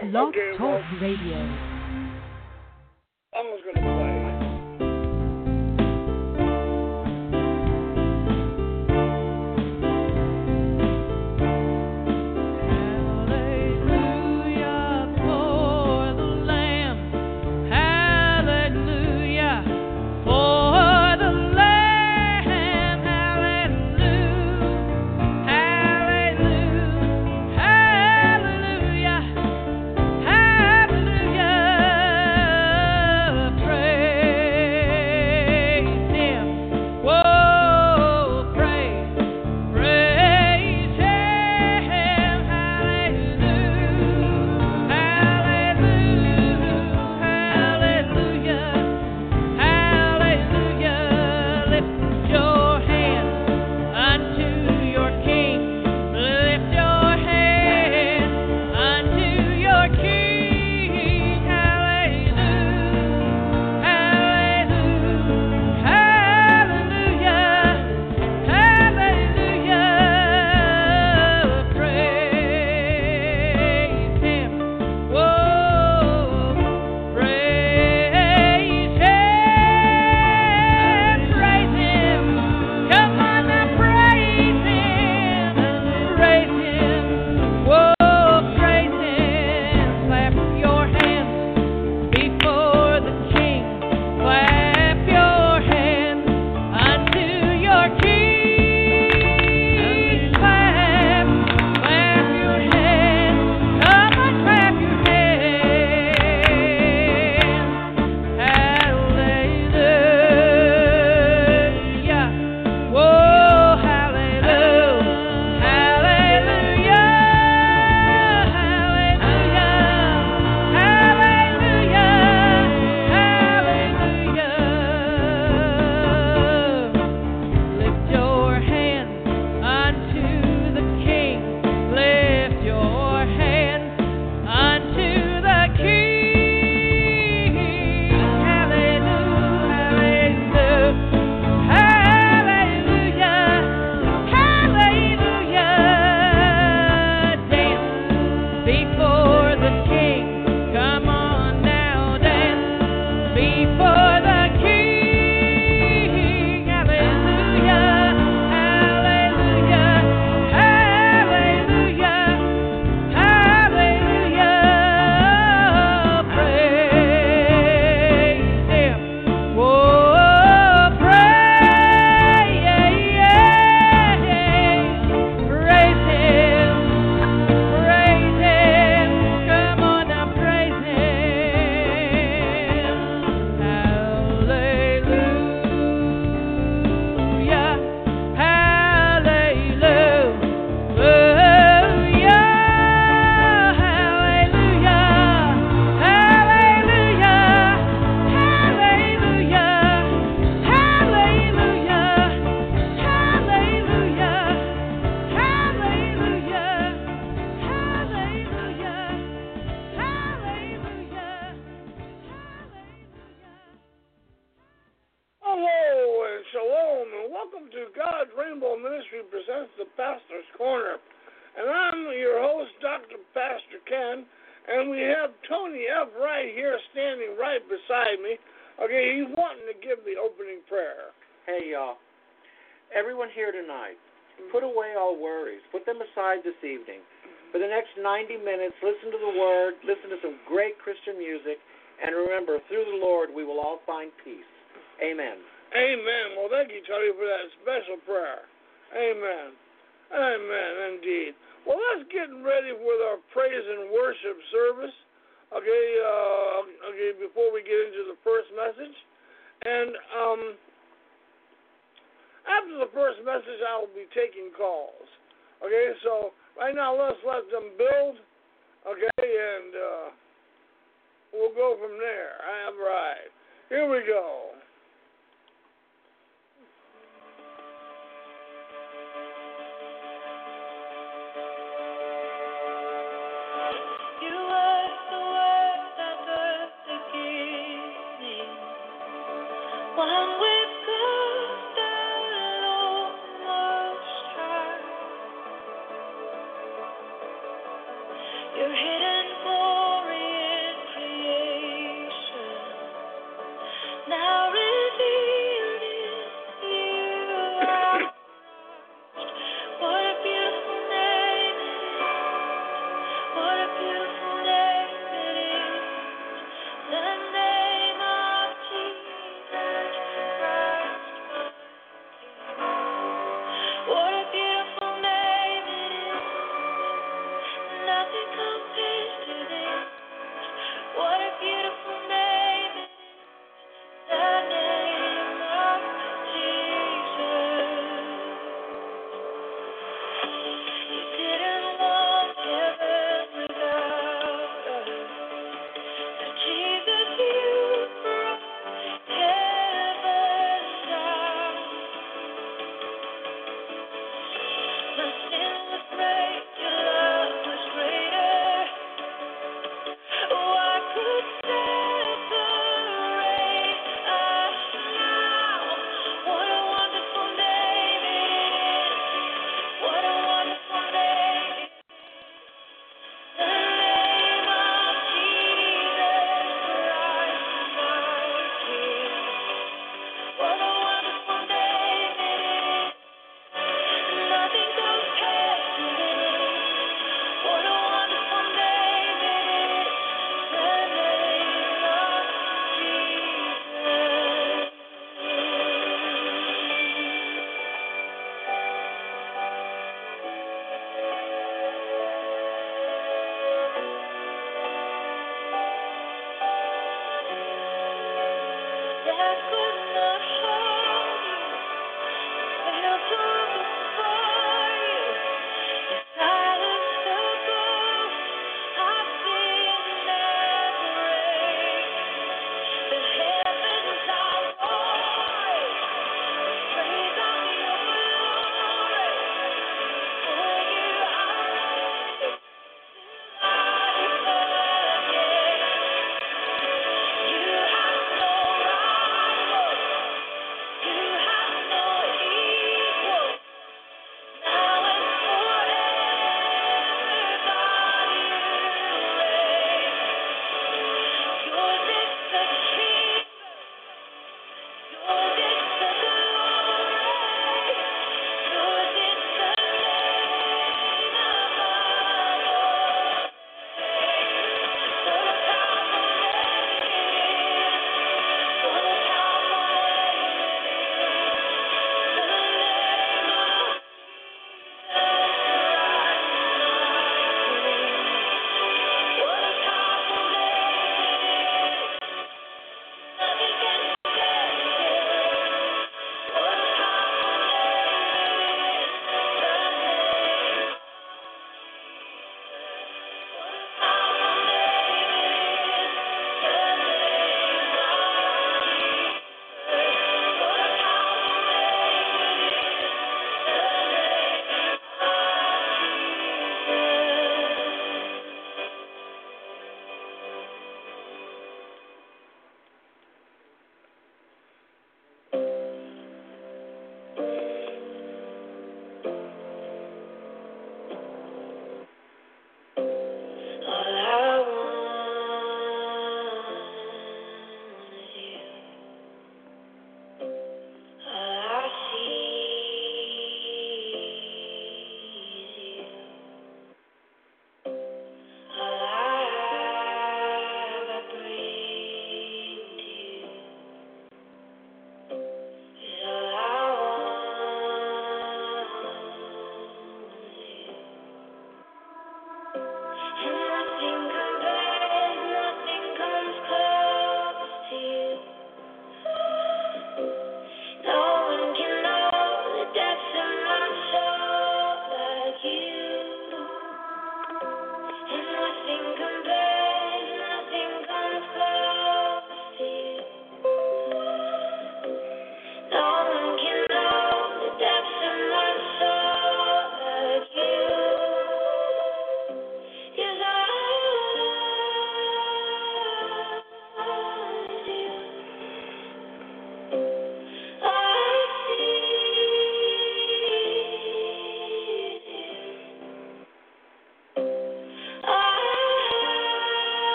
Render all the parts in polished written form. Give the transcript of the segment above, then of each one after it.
Blog Okay, Talk well, Radio. I was going to play. This evening. For the next 90 minutes, listen to the Word, listen to some great Christian music, and remember, through the Lord, we will all find peace. Amen. Amen. Well, thank you, Tony, for that special prayer. Amen. Amen, indeed. Well, let's get ready with our praise and worship service, okay, before we get into the first message. And after the first message, I will be taking calls. Okay, so right now let's let them build, okay, and we'll go from there. All right, here we go. You are the word that birthed the beginning, one with God, the Lord Most High. You're hidden for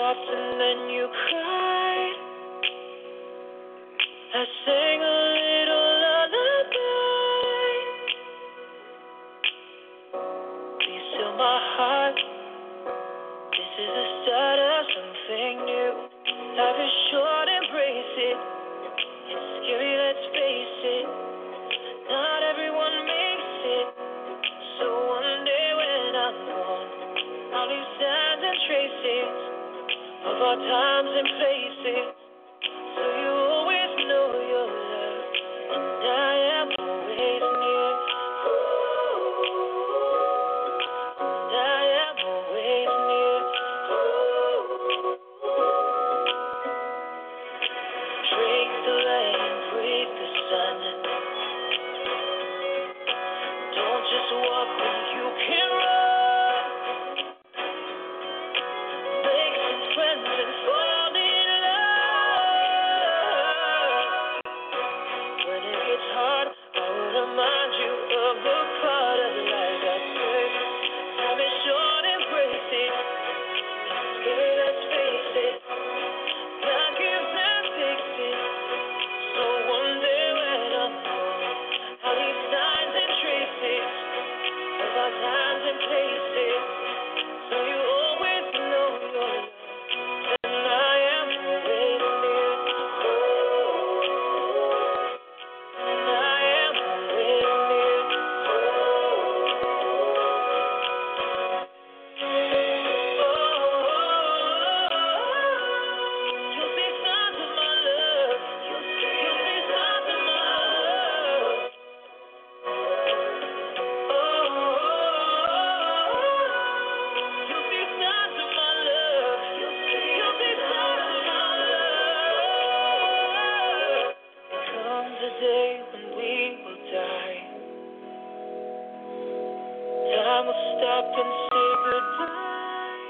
soft and then you cried. I sang a little lullaby. Please fill my heart. This is the start of something new. Life is short, embrace it. It's scary, let's face it. Not everyone makes it. So one day when I'm gone, I'll leave signs and traces of our times and places. So you always know your love, and I am always near. And I am always near. Break the light, break the sun. Don't just walk when you can run. Make some friends and fall in love. When it gets hard, I will remind you of the part of life that's good. Time is short, embrace it. Scary, let's face it. God gives and takes it. So one day when I'm gone, I'll leave signs and traces of our times and places. So you always know your love, and I am always near. And I am always near. You'll see signs of my love. You'll see signs of my love. You'll see signs of my love. You'll see signs of my love. Comes a day when we will die. Time will stop and say goodbye.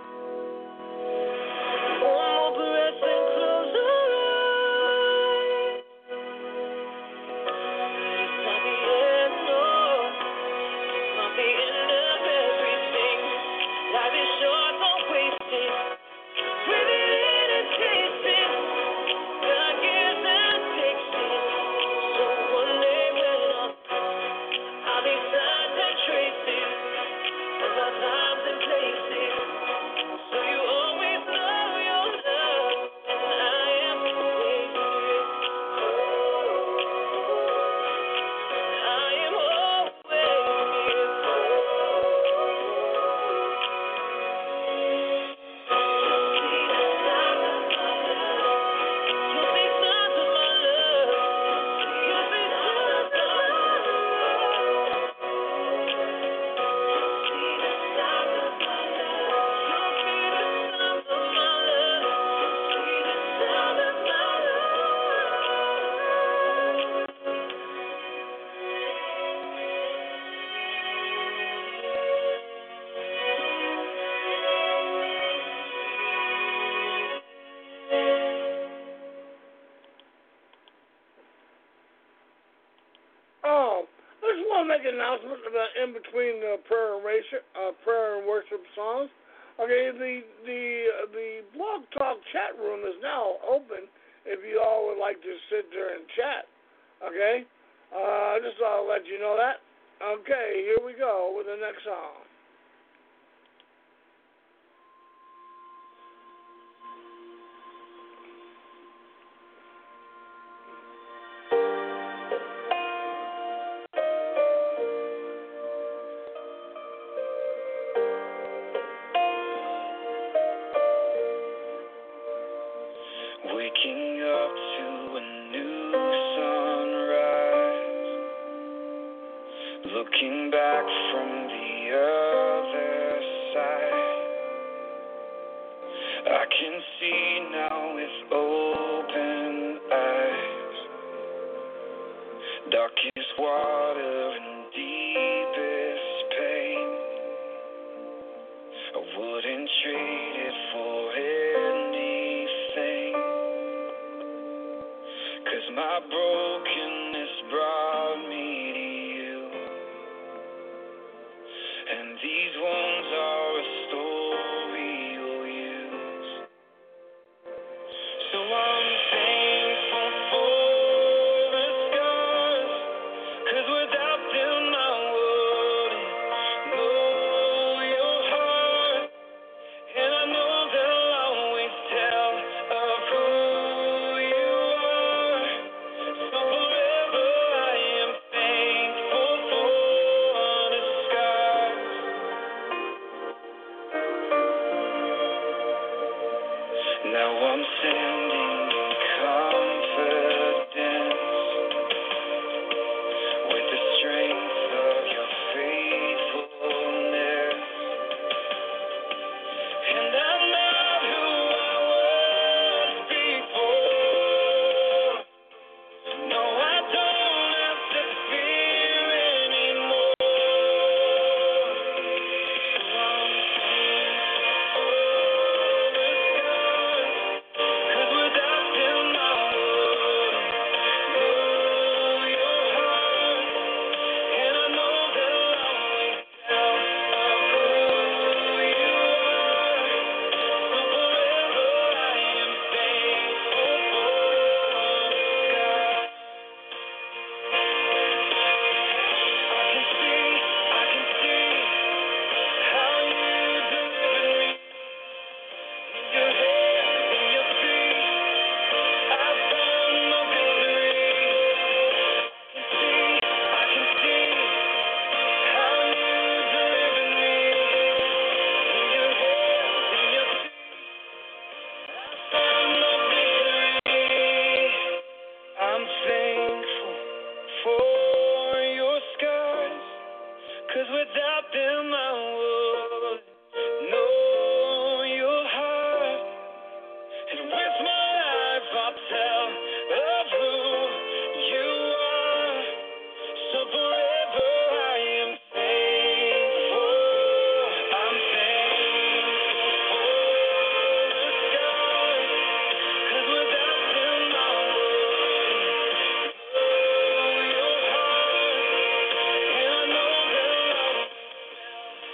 One more breath and close our eyes. It's not the end, no. It's not the end of everything. Life is short, don't waste it. Breathe it in and taste it. God gives and takes it. So one day when I'm gone, I'll leave signs and traces of our times and places. So you always know your love, and I am always near. I am always near. You'll see signs of my love. You'll see signs of my love. You'll see the signs of my love. You'll see the signs of my love. You'll see the signs of my I just want to make an announcement about in between the prayer and worship songs. Okay, the Blog Talk chat room is now open if you all would like to sit there and chat. Okay, just I'll let you know that. Okay, here we go with the next song. Waking up to a new sunrise, looking back from the other side. I can see now with open eyes, darkest water and deepest pain. I wouldn't trade it for anything, 'cause my brokenness brought me to you, and these wounds are a story you'll use without them I would know your heart. And with my life I'll tell of who you are. So forever I am thankful. I'm thankful for the scars, 'cause without them I would know your heart. And I know that love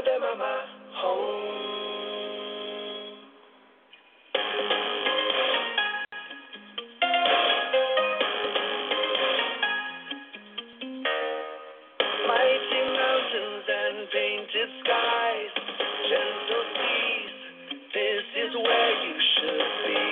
of them are my home. Mighty mountains and painted skies, gentle seas, this is where you should be.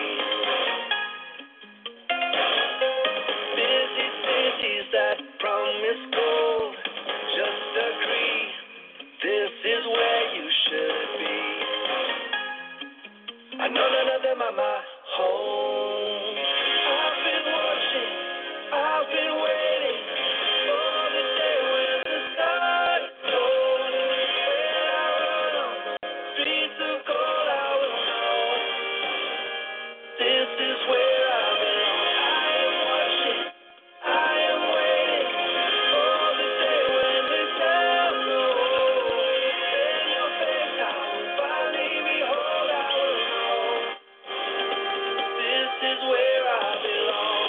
Busy cities that promise gold, just agree, this is where you should be. I know none of them are my home. I've been watching, I've been waiting for the day when the sky goes. When I run on streets of gold, I will know this is where I belong. I am watching, I am waiting for the day when the sound goes. In your face, I will finally behold, I will know this is where I belong.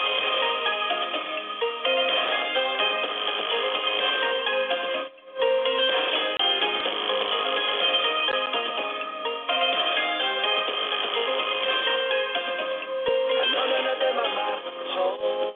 I know none of them are my home.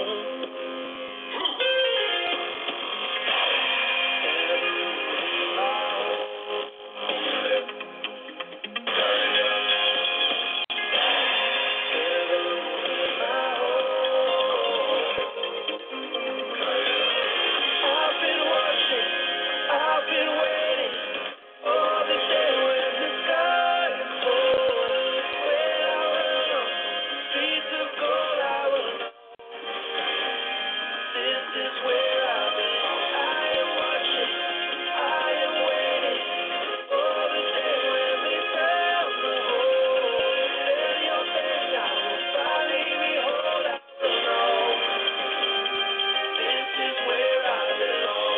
I've been watching, I've been waiting for the day when the sky is full. When I run on streets of gold, I will know this is where I belong. I am watching, I am waiting for the day when the sound goes. In your face, I will finally behold, I will know this is where I belong.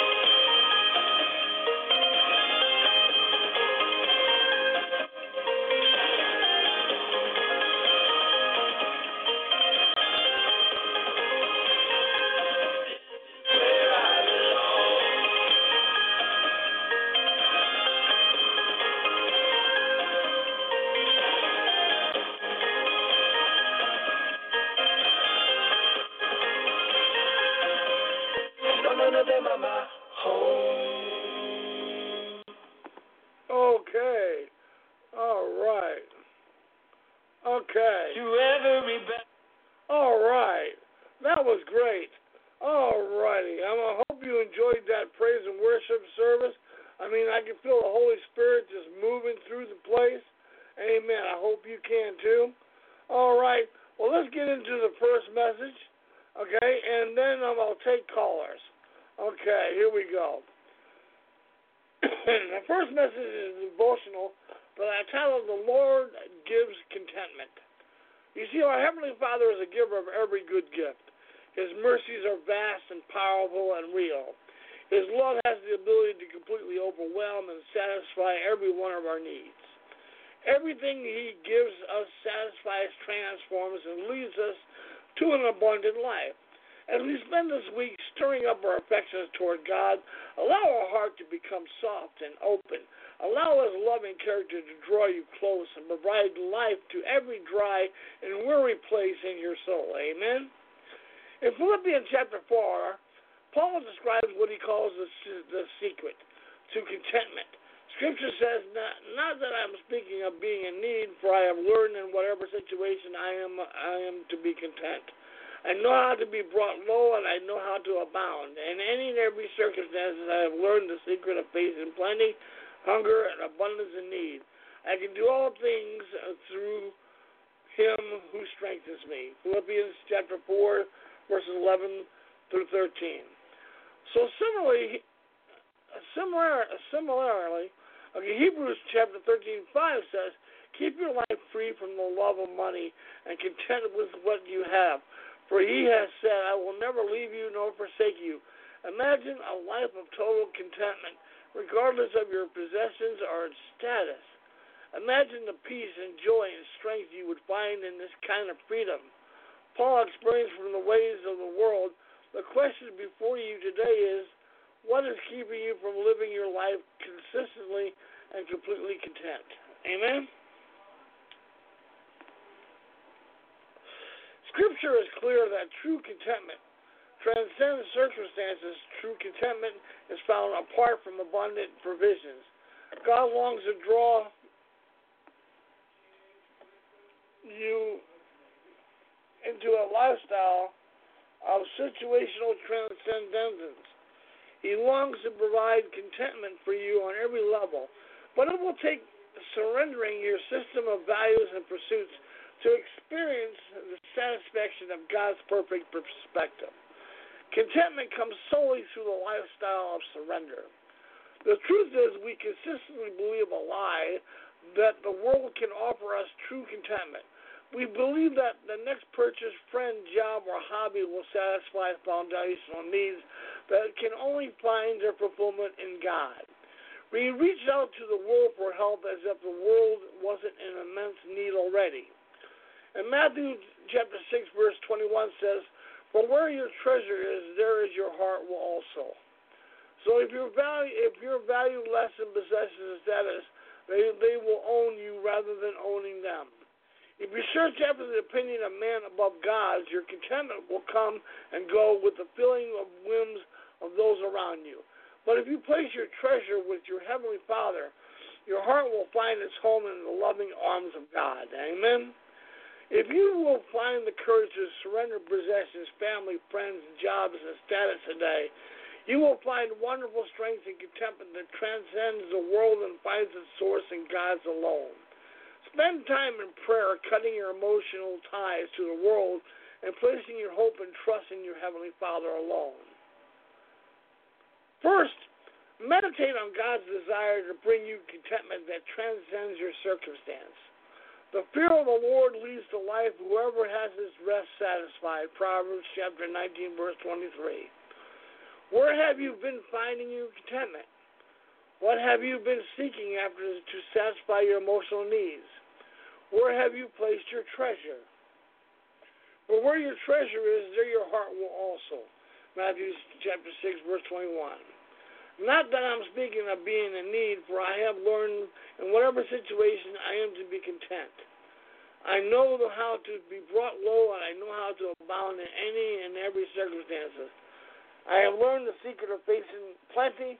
Where I belong. No, none of them are my home. Okay. All right. Okay. To every back. All right. That was great. All righty. I hope you enjoyed that praise and worship service. I mean, I can feel the Holy Spirit just moving through the place. Amen. I hope you can too. All right. Well, let's get into the first message. Okay. And then I'll take callers. Okay. Here we go. The first message is devotional, but I titled "The Lord Gives Contentment." You see, our Heavenly Father is a giver of every good gift. His mercies are vast and powerful and real. His love has the ability to completely overwhelm and satisfy every one of our needs. Everything He gives us satisfies, transforms, and leads us to an abundant life. As we spend this week stirring up our affections toward God, allow our heart to become soft and open. Allow His loving character to draw you close and provide life to every dry and weary place in your soul. Amen? In Philippians chapter 4, Paul describes what he calls the secret to contentment. Scripture says, not that I'm speaking of being in need, for I have learned in whatever situation I am to be content. I know how to be brought low, and I know how to abound. In any and every circumstance, I have learned the secret of facing plenty, hunger, and abundance in need. I can do all things through Him who strengthens me. Philippians chapter 4, verses 11 through 13. So similarly, Hebrews chapter 13:5 says, "Keep your life free from the love of money and content with what you have. For He has said, I will never leave you nor forsake you." Imagine a life of total contentment, regardless of your possessions or status. Imagine the peace and joy and strength you would find in this kind of freedom. Paul experienced from the ways of the world. The question before you today is, what is keeping you from living your life consistently and completely content? Amen? Scripture is clear that true contentment transcends circumstances. True contentment is found apart from abundant provisions. God longs to draw you into a lifestyle of situational transcendence. He longs to provide contentment for you on every level, but it will take surrendering your system of values and pursuits to experience the satisfaction of God's perfect perspective. Contentment comes solely through the lifestyle of surrender. The truth is, we consistently believe a lie that the world can offer us true contentment. We believe that the next purchase, friend, job, or hobby will satisfy foundational needs that can only find their fulfillment in God. We reach out to the world for help as if the world wasn't in immense need already. And Matthew chapter 6, verse 21 says, "For where your treasure is, there is your heart will also." So if your value less in possessions and status, they will own you rather than owning them. If you search after the opinion of man above God's, your contentment will come and go with the filling of whims of those around you. But if you place your treasure with your Heavenly Father, your heart will find its home in the loving arms of God. Amen? If you will find the courage to surrender possessions, family, friends, jobs, and status today, you will find wonderful strength and contentment that transcends the world and finds its source in God's alone. Spend time in prayer, cutting your emotional ties to the world and placing your hope and trust in your Heavenly Father alone. First, meditate on God's desire to bring you contentment that transcends your circumstance. The fear of the Lord leads to life. Whoever has his rest satisfied. Proverbs chapter 19, verse 23. Where have you been finding your contentment? What have you been seeking after to satisfy your emotional needs? Where have you placed your treasure? For where your treasure is, there your heart will also. Matthew chapter 6, verse 21. Not that I'm speaking of being in need, for I have learned in whatever situation I am to be content. I know how to be brought low, and I know how to abound in any and every circumstances. I have learned the secret of facing plenty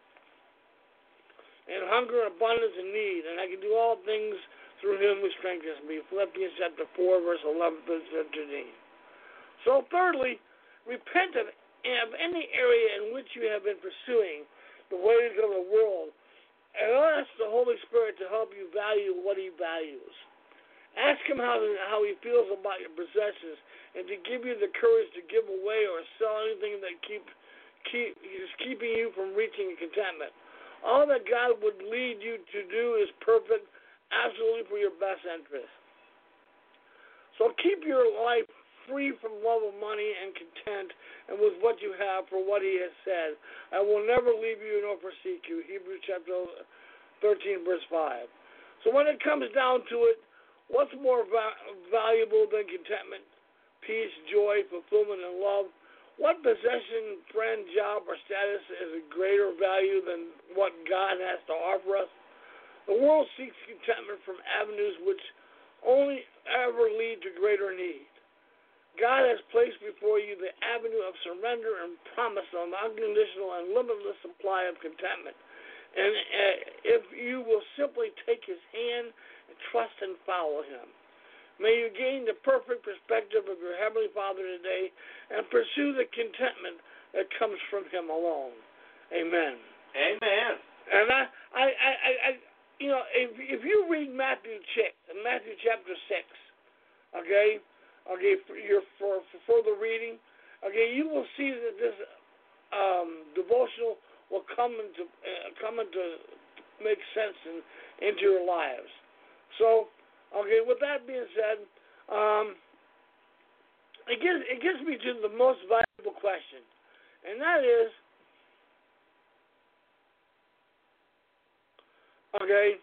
and hunger, abundance, and need, and I can do all things through him who strengthens me. Philippians chapter 4, verse 11 through 13. So thirdly, repent of any area in which you have been pursuing the ways of the world, and ask the Holy Spirit to help you value what he values. Ask him how he feels about your possessions, and to give you the courage to give away or sell anything that is keeping you from reaching contentment. All that God would lead you to do is perfect, absolutely for your best interest. So keep your life free from love of money and content, and with what you have, for what he has said, I will never leave you nor forsake you. Hebrews chapter 13, verse 5. So when it comes down to it, what's more valuable than contentment, peace, joy, fulfillment, and love? What possession, friend, job, or status is a greater value than what God has to offer us? The world seeks contentment from avenues which only ever lead to greater need. God has placed before you the avenue of surrender and promise of unconditional and limitless supply of contentment. And if you will simply take his hand and trust and follow him, may you gain the perfect perspective of your Heavenly Father today and pursue the contentment that comes from him alone. Amen. Amen. And if you read Matthew chapter 6, okay, for further reading, okay, you will see that this devotional will come into make sense into your lives. So, okay, with that being said, it gets me to the most valuable question, and that is, okay,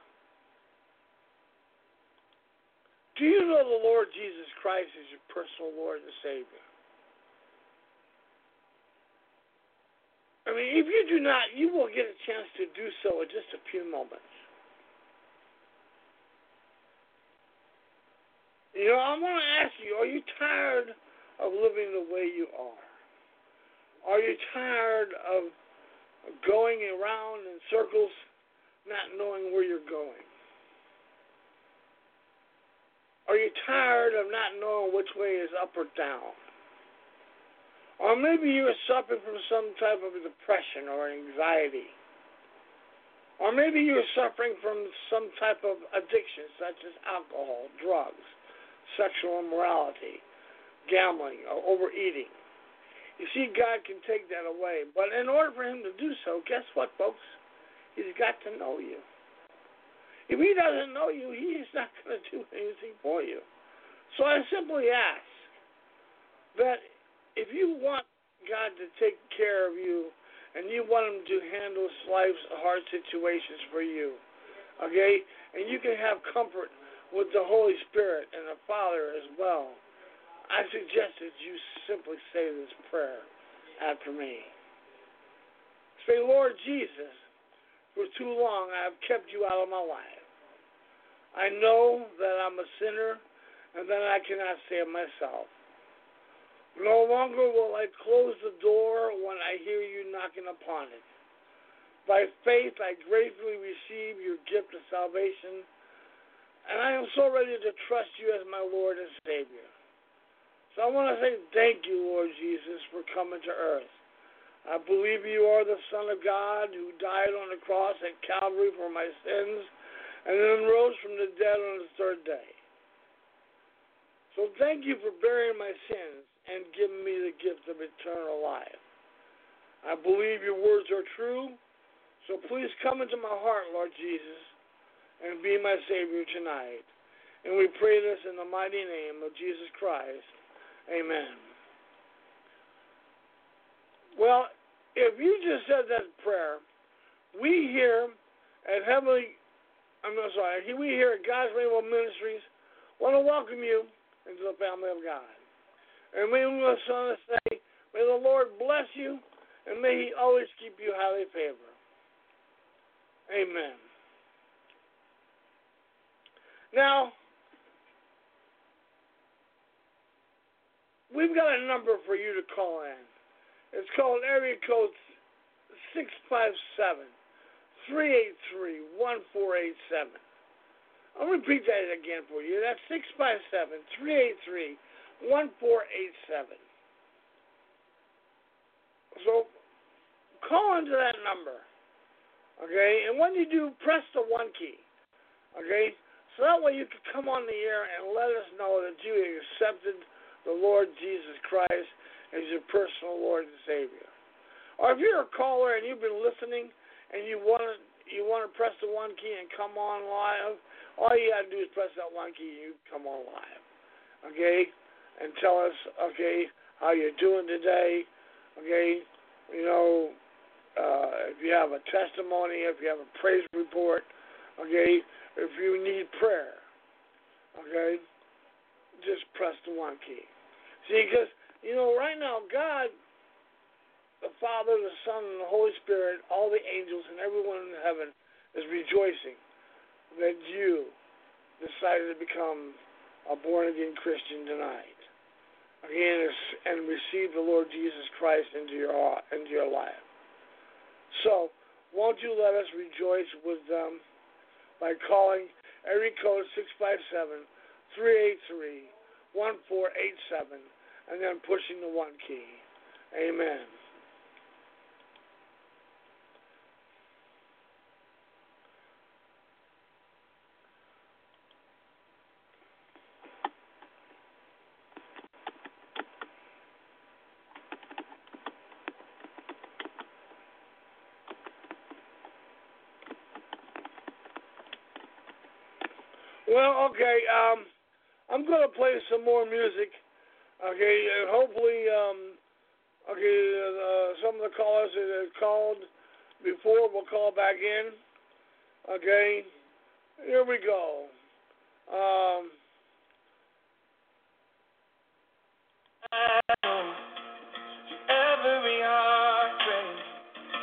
do you know the Lord Jesus Christ is your personal Lord and Savior? And mean, if you do not, you will get a chance to do so in just a few moments. You know, I want to ask you, are you tired of living the way you are? Are you tired of going around in circles, not knowing where you're going? Are you tired of not knowing which way is up or down? Or maybe you're suffering from some type of depression or anxiety. Or maybe you're suffering from some type of addiction, such as alcohol, drugs, sexual immorality, gambling, or overeating. You see, God can take that away. But in order for him to do so, guess what, folks? He's got to know you. If he doesn't know you, he is not going to do anything for you. So I simply ask that if you want God to take care of you and you want him to handle life's hard situations for you, okay, and you can have comfort with the Holy Spirit and the Father as well, I suggest that you simply say this prayer after me. Say, Lord Jesus, for too long I have kept you out of my life. I know that I'm a sinner and that I cannot save myself. No longer will I close the door when I hear you knocking upon it. By faith, I gratefully receive your gift of salvation, and I am so ready to trust you as my Lord and Savior. So I want to say thank you, Lord Jesus, for coming to earth. I believe you are the Son of God who died on the cross at Calvary for my sins and then rose from the dead on the third day. So thank you for bearing my sins and giving me the gift of eternal life. I believe your words are true, so please come into my heart, Lord Jesus, and be my Savior tonight. And we pray this in the mighty name of Jesus Christ. Amen. Well, if you just said that prayer, we here at God's Rainbow Ministries want to welcome you into the family of God. And we want to say, may the Lord bless you, and may he always keep you highly favored. Amen. Now, we've got a number for you to call in. It's called area code 657-383-1487. I'll repeat that again for you. That's 657-383-1487. So call into that number, okay? And when you do, press the 1 key, okay? So that way you can come on the air and let us know that you accepted the Lord Jesus Christ as your personal Lord and Savior. Or if you're a caller and you've been listening and you want to press the 1 key and come on live, all you got to do is press that 1 key and you come on live, okay? And tell us, okay, how you're doing today, okay? You know, if you have a testimony, if you have a praise report, okay? If you need prayer, okay? Just press the 1 key. See, because, you know, right now, God, the Father, the Son, and the Holy Spirit, all the angels and everyone in heaven is rejoicing that you decided to become a born-again Christian tonight, again, and receive the Lord Jesus Christ into your life. So, won't you let us rejoice with them by calling area code 657-383-1487 and then pushing the 1 key. Amen. Well, okay, I'm going to play some more music, okay, and hopefully, some of the callers that have called before will call back in, okay, here we go. Every heartbreak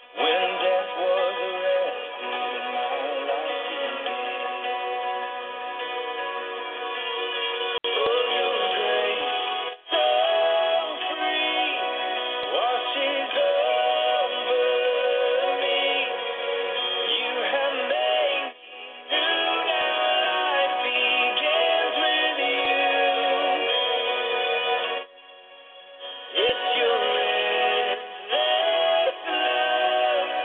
when death was arrested and my life began. Oh, your grace, so free, washes over me. You have made me new. Now life begins with you. It's your endless love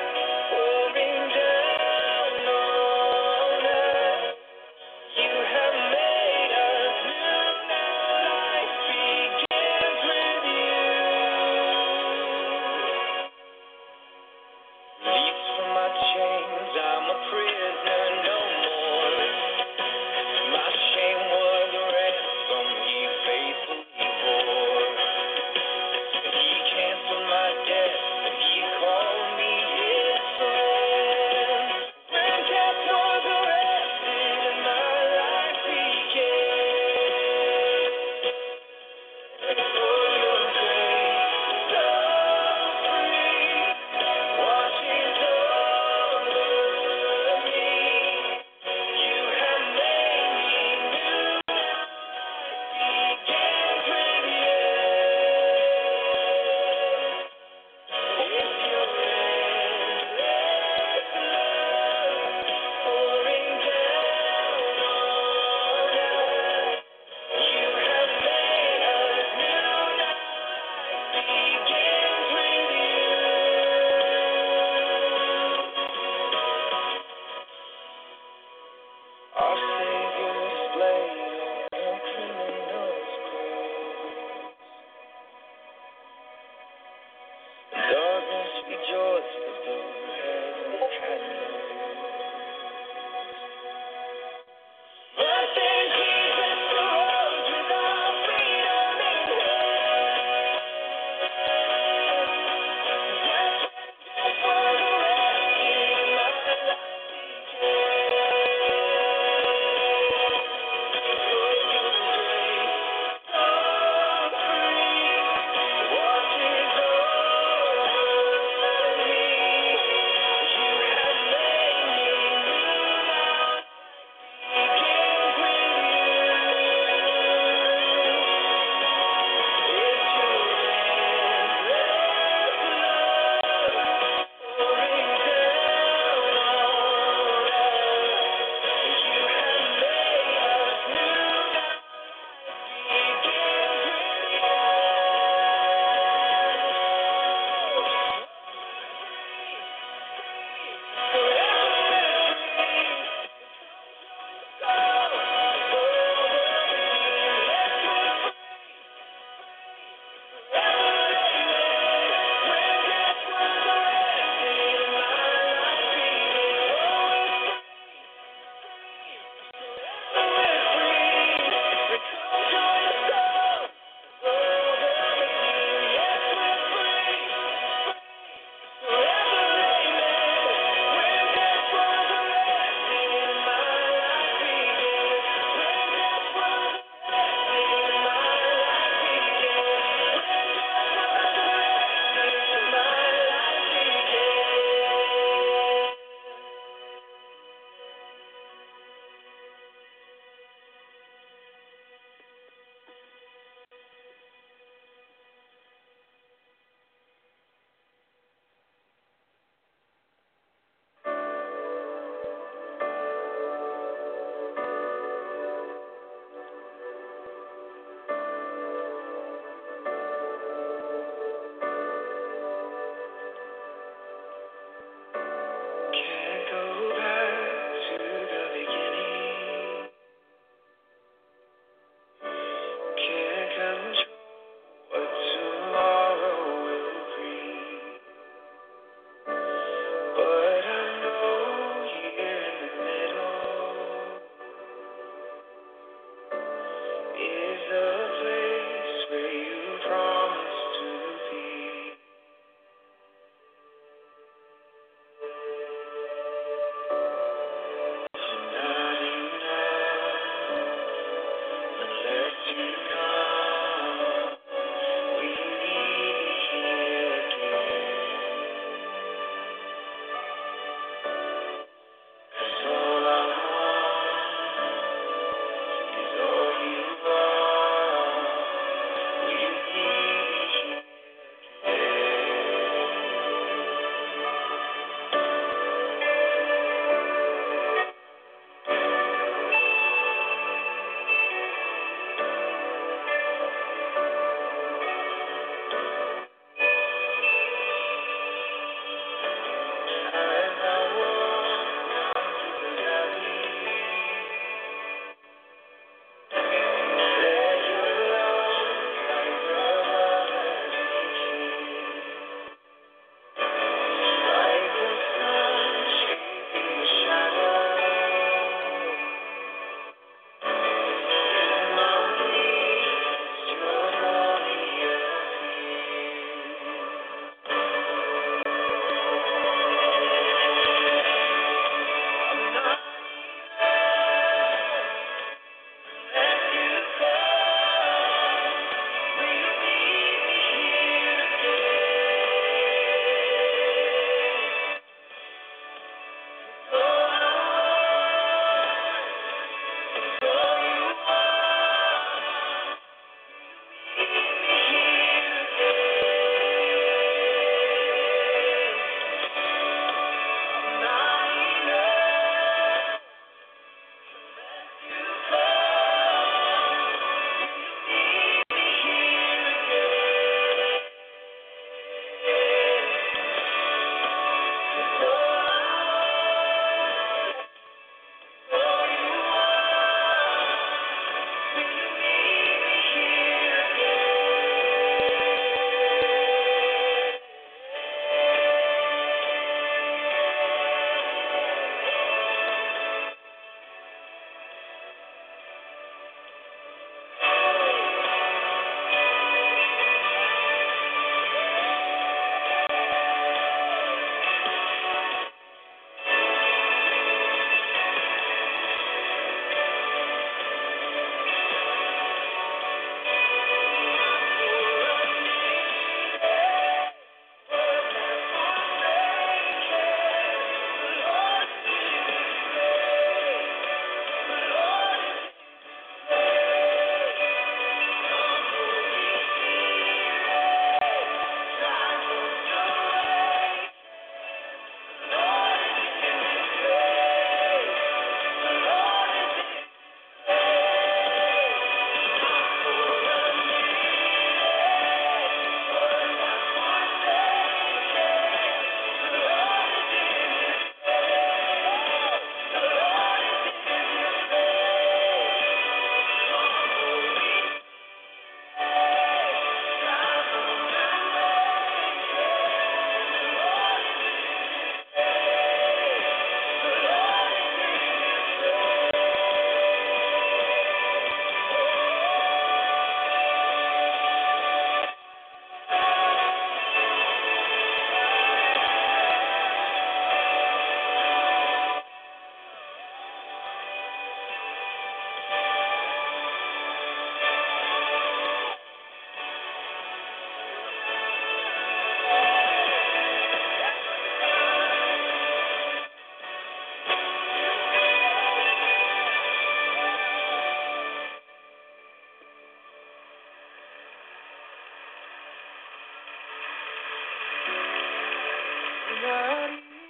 not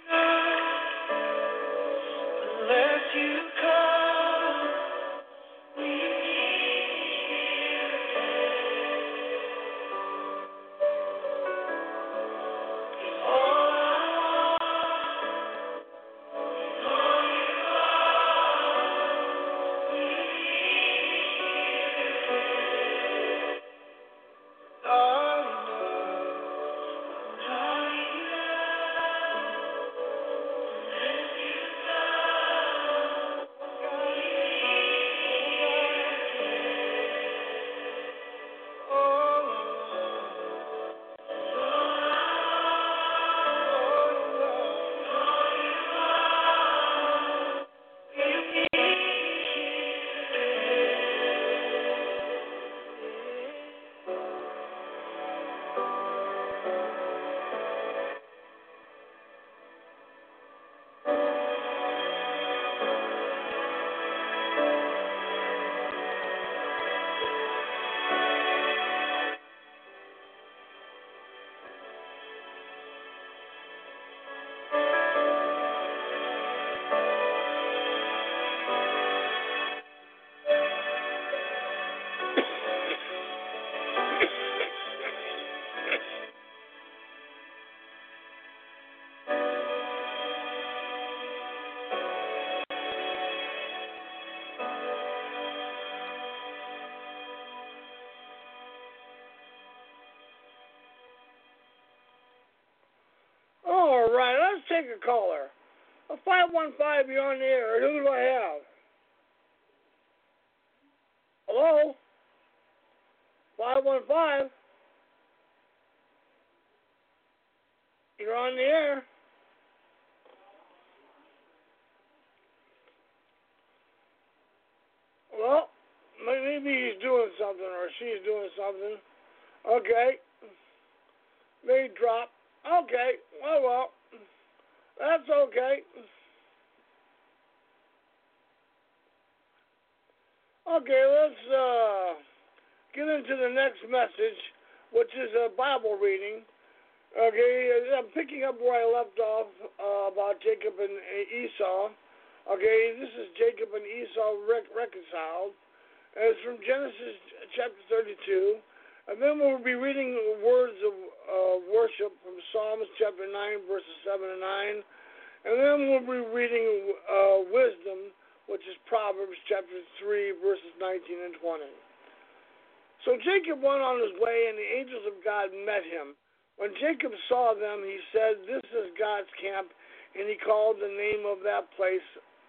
enough unless you come. We All right, let's take a caller. A 515, you're on the air. Who do I have? Hello? 515. You're on the air. Well, maybe he's doing something or she's doing something. Okay. They drop. Okay. Well, that's okay. Okay, let's get into the next message, which is a Bible reading. Okay, I'm picking up where I left off about Jacob and Esau. Okay, this is Jacob and Esau reconciled. And it's from Genesis chapter 32. And then we'll be reading words of worship from Psalms chapter 9, verses 7 and 9. And then we'll be reading wisdom, which is Proverbs chapter 3, verses 19 and 20. So Jacob went on his way, and the angels of God met him. When Jacob saw them, he said, "This is God's camp," and he called the name of that place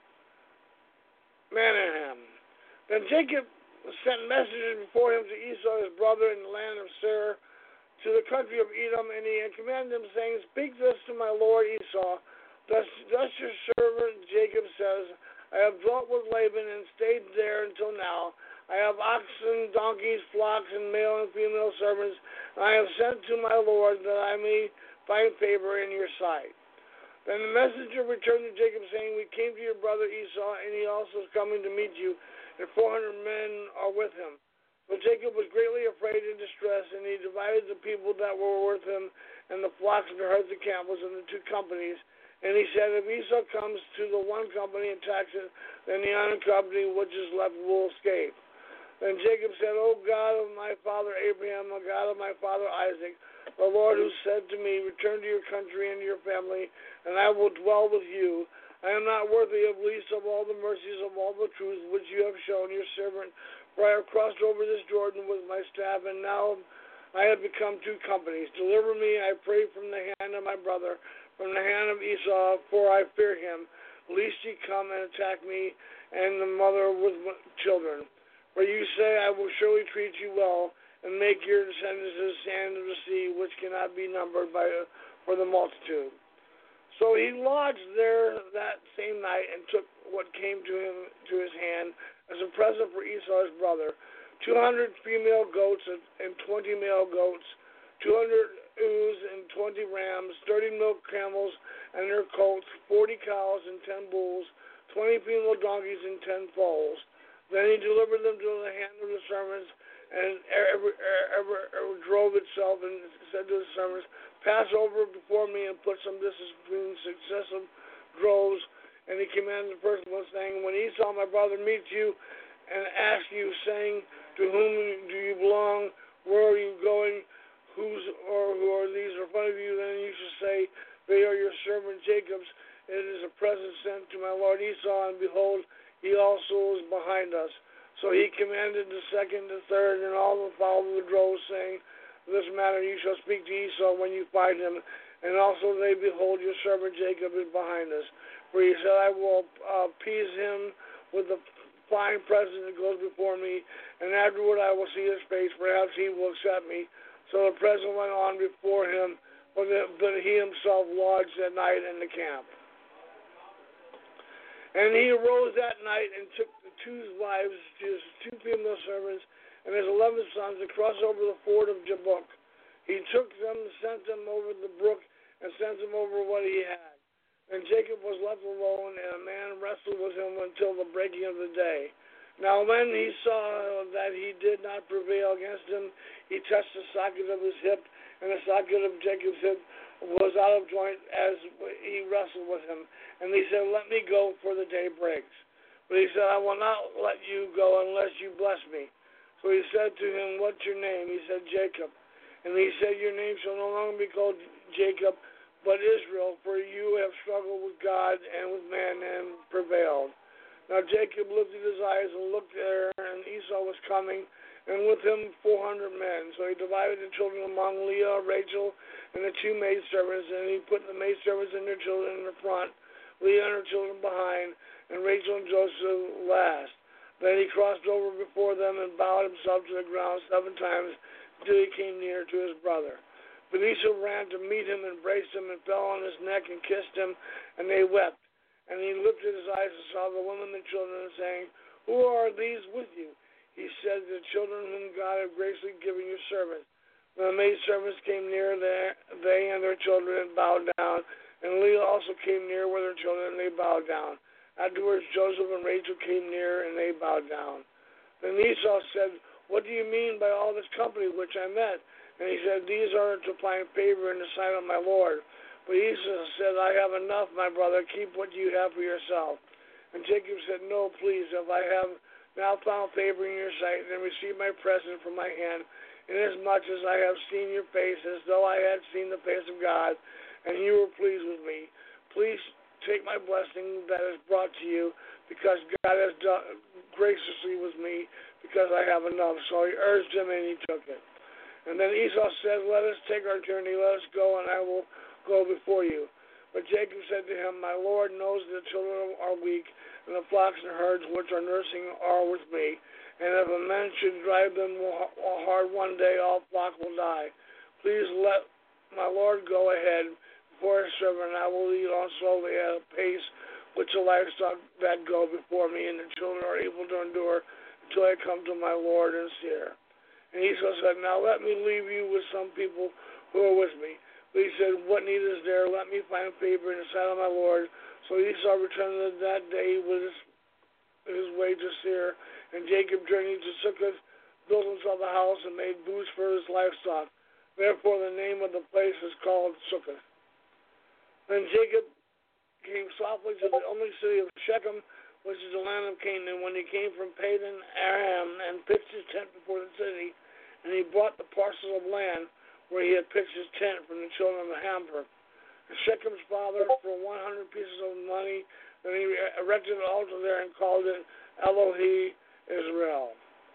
Manahem. Then Jacob sent messengers before him to Esau his brother in the land of Seir, to the country of Edom, and he commanded them, saying, "Speak this to my lord Esau. Thus your servant Jacob says, I have dwelt with Laban and stayed there until now. I have oxen, donkeys, flocks, and male and female servants, and I have sent to my lord that I may find favor in your sight." Then the messenger returned to Jacob, saying, "We came to your brother Esau, and he also is coming to meet you, and 400 men are with him." But Jacob was greatly afraid and distressed, and he divided the people that were with him, and the flocks and the herds and camels, into two companies. And he said, "If Esau comes to the one company and attacks it, then the other company which is left will escape." Then Jacob said, "O God of my father Abraham, O God of my father Isaac, the Lord who said to me, 'Return to your country and to your family, and I will dwell with you,' I am not worthy of least of all the mercies of all the truth which you have shown your servant, for I have crossed over this Jordan with my staff, and now I have become two companies. Deliver me, I pray, from the hand of my brother, from the hand of Esau, for I fear him, lest he come and attack me and the mother with children. For you say, I will surely treat you well, and make your descendants as the sand of the sea, which cannot be numbered for the multitude." So he lodged there that same night, and took what came to his hand as a present for Esau his brother, 200 female goats and 20 male goats, 200 ewes and 20 rams, 30 milk camels and their colts, 40 cows and 10 bulls, 20 female donkeys and 10 foals. Then he delivered them to the hand of the servants, and ever drove itself, and said to the servants, pass over before me and put some distance between successive droves. And he commanded the first one, saying, when Esau, my brother, meets you and asks you, saying, to whom do you belong? Where are you going? Who are these in front of you? Then you shall say, they are your servant Jacob's. It is a present sent to my lord Esau, and behold, he also is behind us. So he commanded the second, the third, and all the fowl of the droves, saying, this matter you shall speak to Esau when you find him. And also they, behold, your servant Jacob is behind us. For he said, I will appease him with the fine present that goes before me, and afterward I will see his face. Perhaps he will accept me. So the present went on before him, but he himself lodged that night in the camp. And he arose that night and took the 2 wives, his 2 female servants, and his 11 sons, and crossed over the ford of Jabbok. He took them, sent them over the brook, and sent them over what he had. And Jacob was left alone, and a man wrestled with him until the breaking of the day. Now when he saw that he did not prevail against him, he touched the socket of his hip, and the socket of Jacob's hip was out of joint as he wrestled with him. And he said, let me go, for the day breaks. But he said, I will not let you go unless you bless me. So he said to him, what's your name? He said, Jacob. And he said, your name shall no longer be called Jacob, but Israel, for you have struggled with God and with man and prevailed. Now Jacob lifted his eyes and looked there, and Esau was coming, and with him 400 men. So he divided the children among Leah, Rachel, and the 2 maidservants, and he put the maidservants and their children in the front, Leah and her children behind, and Rachel and Joseph last. Then he crossed over before them and bowed himself to the ground 7 times until he came near to his brother. But Esau ran to meet him, embraced him, and fell on his neck and kissed him, and they wept. And he lifted his eyes and saw the women and children, and saying, who are these with you? He said, the children whom God have graciously given your servant. When the maidservants came near, they and their children bowed down, and Leah also came near with her children, and they bowed down. Afterwards Joseph and Rachel came near, and they bowed down. Then Esau said, what do you mean by all this company which I met? And he said, these are to find favor in the sight of my Lord. But Esau said, I have enough, my brother. Keep what you have for yourself. And Jacob said, no, please, if I have now found favor in your sight, then receive my present from my hand, inasmuch as I have seen your face, as though I had seen the face of God, and you were pleased with me. Please take my blessing that is brought to you, because God has done graciously with me, because I have enough. So he urged him, and he took it. And then Esau said, let us take our journey, let us go, and I will go before you. But Jacob said to him, my Lord knows that the children are weak, and the flocks and herds which are nursing are with me. And if a man should drive them hard one day, all flock will die. Please let my Lord go ahead before his servant, and I will lead on slowly at a pace which the livestock that go before me, and the children are able to endure until I come to my Lord and seer. And Esau said, now let me leave you with some people who are with me. But he said, what need is there? Let me find favor in the sight of my Lord. So Esau returned that day with his way to Seir. And Jacob journeyed to Succoth, built himself a house, and made booths for his livestock. Therefore the name of the place is called Succoth. Then Jacob came softly to the only city of Shechem, which is the land of Canaan, when he came from Padan Aram, and pitched his tent before the city. And he bought the parcel of land where he had pitched his tent from the children of Hamor. And Shechem's father, for 100 pieces of money, then he erected an altar there and called it Elohe Israel.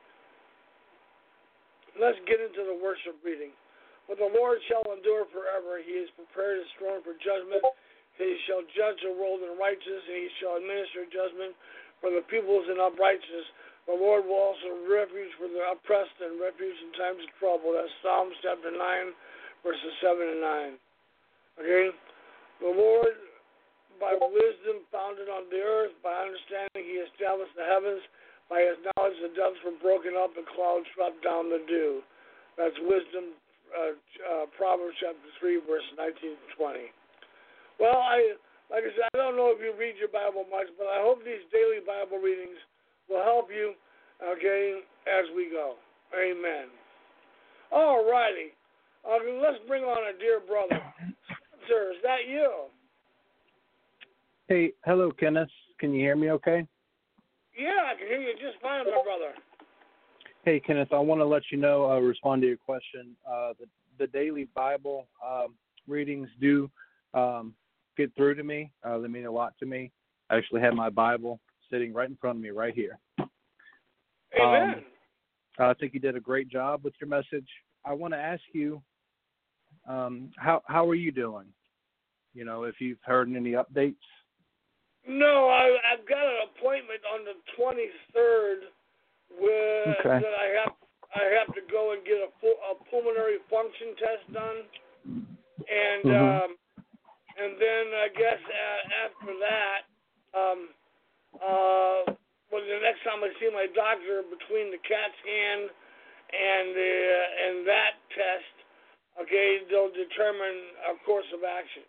Let's get into the worship reading. But the Lord shall endure forever. He has prepared his throne for judgment. He shall judge the world in righteousness, and he shall administer judgment for the peoples in uprightness. The Lord will also refuge for the oppressed and refuge in times of trouble. That's Psalms chapter 9, verses 7 and 9. Okay? The Lord, by wisdom, founded on the earth. By understanding, he established the heavens. By his knowledge, the depths were broken up, and clouds dropped down the dew. That's wisdom, Proverbs chapter 3, verse 19 to 20. Well, like I said, I don't know if you read your Bible much, but I hope these daily Bible readings will help you, okay, as we go. Amen. All righty. Let's bring on a dear brother. Sir, is that you? Hey, hello, Kenneth. Can you hear me okay? Yeah, I can hear you just fine, my brother. Hey, Kenneth, I want to let you know, respond to your question. The daily Bible readings do get through to me. They mean a lot to me. I actually have my Bible sitting right in front of me right here. Amen. I think you did a great job with your message. I want to ask you, how are you doing? You know, if you've heard any updates. No, I've got an appointment on the 23rd that I have to go and get a pulmonary function test done, and then I guess after that, well, the next time I see my doctor, between the CAT scan and that test, okay, they'll determine a course of action.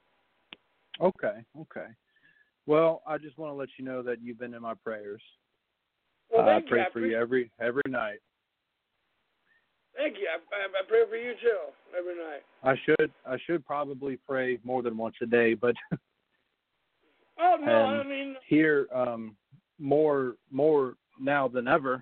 Okay. Well, I just want to let you know that you've been in my prayers. Well, I pray for you every night. Thank you. I pray for you too every night. I should probably pray more than once a day, but oh no, I mean here more now than ever.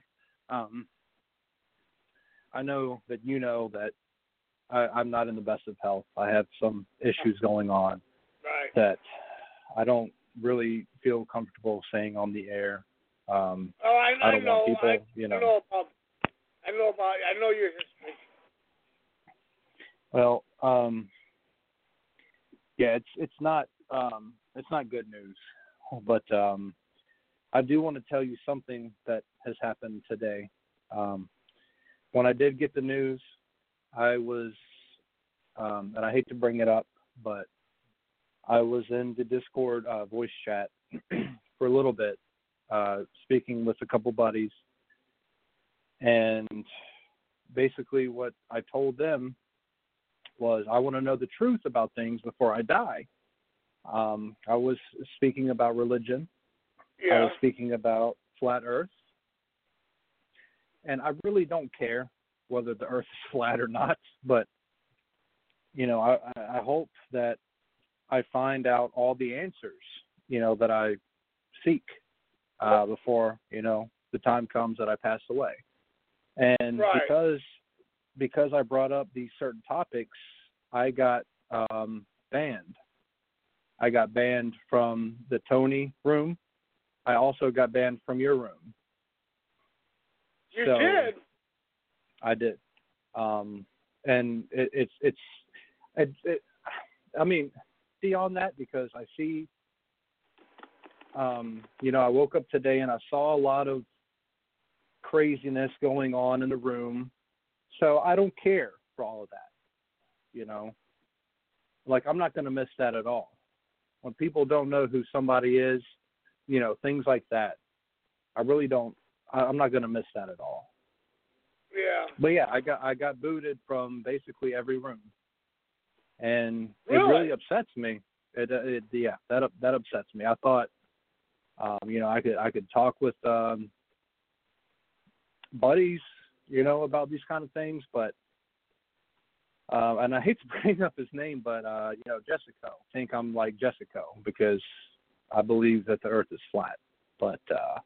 I know that you know that I'm not in the best of health. I have some issues going on that I don't really feel comfortable saying on the air. I don't want people, you know. I know your history. Well, yeah, it's not good news, but I do want to tell you something that has happened today. When I did get the news, I was, and I hate to bring it up, but I was in the Discord voice chat for a little bit, speaking with a couple buddies, and basically what I told them was I want to know the truth about things before I die. I was speaking about religion. Yeah. I was speaking about flat Earth. And I really don't care whether the Earth is flat or not, but, you know, I hope that I find out all the answers, you know, that I seek before, you know, the time comes that I pass away. And because I brought up these certain topics, I got banned. I got banned from the Tony room. I also got banned from your room. You did? I did. And it's I mean, beyond that, because I see, you know, I woke up today and I saw a lot of craziness going on in the room. So I don't care for all of that, you know. Like, I'm not going to miss that at all. When people don't know who somebody is, you know, things like that, I really don't. I'm not going to miss that at all. Yeah. But yeah, I got booted from basically every room, and Really? it really upsets me. That upsets me. I thought, you know, I could talk with buddies, you know, about these kind of things, but and I hate to bring up his name, but you know, Jessica, think I'm like Jessica because I believe that the Earth is flat, but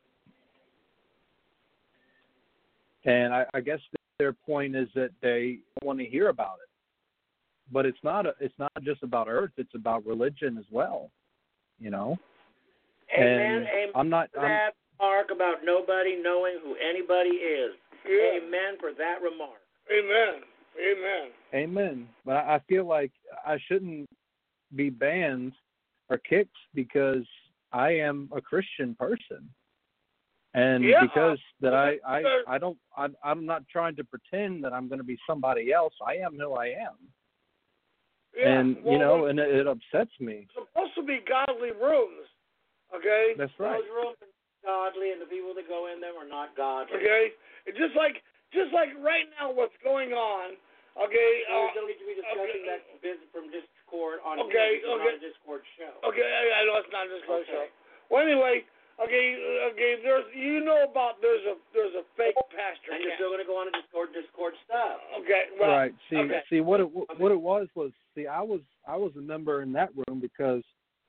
and I guess their point is that they want to hear about it, but it's not just about Earth; it's about religion as well, you know. Amen. And I'm not. That remark about nobody knowing who anybody is. Yeah. Amen for that remark. Amen. But I feel like I shouldn't be banned or kicked because I am a Christian person, and because that I'm not trying to pretend that I'm going to be somebody else. I am who I am. Yeah. And well, you know, and it upsets me. It's supposed to be godly rooms, okay? That's right. Those rooms are godly, and the people that go in them are not godly. Okay, it's just like right now, what's going on? Okay. We don't need to be discussing that business from Discord on Okay. here. It's not a Discord show. Okay, I know it's not a Discord show. Well, anyway, okay. There's a fake pastor. And you're still going to go on a Discord stuff. Okay, Okay. Well. Right. See, Okay. see what it was see I was a member in that room because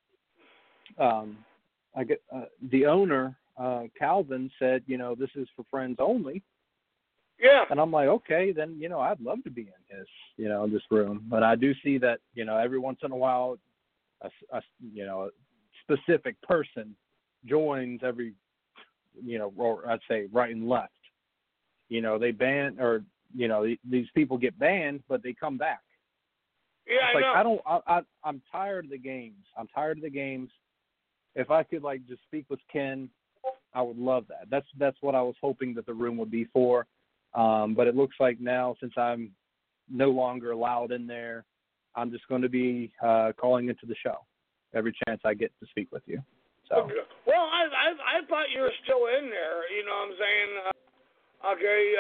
I get the owner Calvin said, this is for friends only. Yeah. And I'm like, okay, then, I'd love to be in his, in this room. But I do see that, every once in a while, a specific person joins every, or I'd say right and left. They ban, or, these people get banned, but they come back. Yeah, it's I like, know. I'm tired of the games. If I could, just speak with Ken, I would love that. That's what I was hoping that the room would be for. But it looks like now, since I'm no longer allowed in there, I'm just going to be calling into the show every chance I get to speak with you. So. Okay. Well, I thought you were still in there. You know what I'm saying? Okay.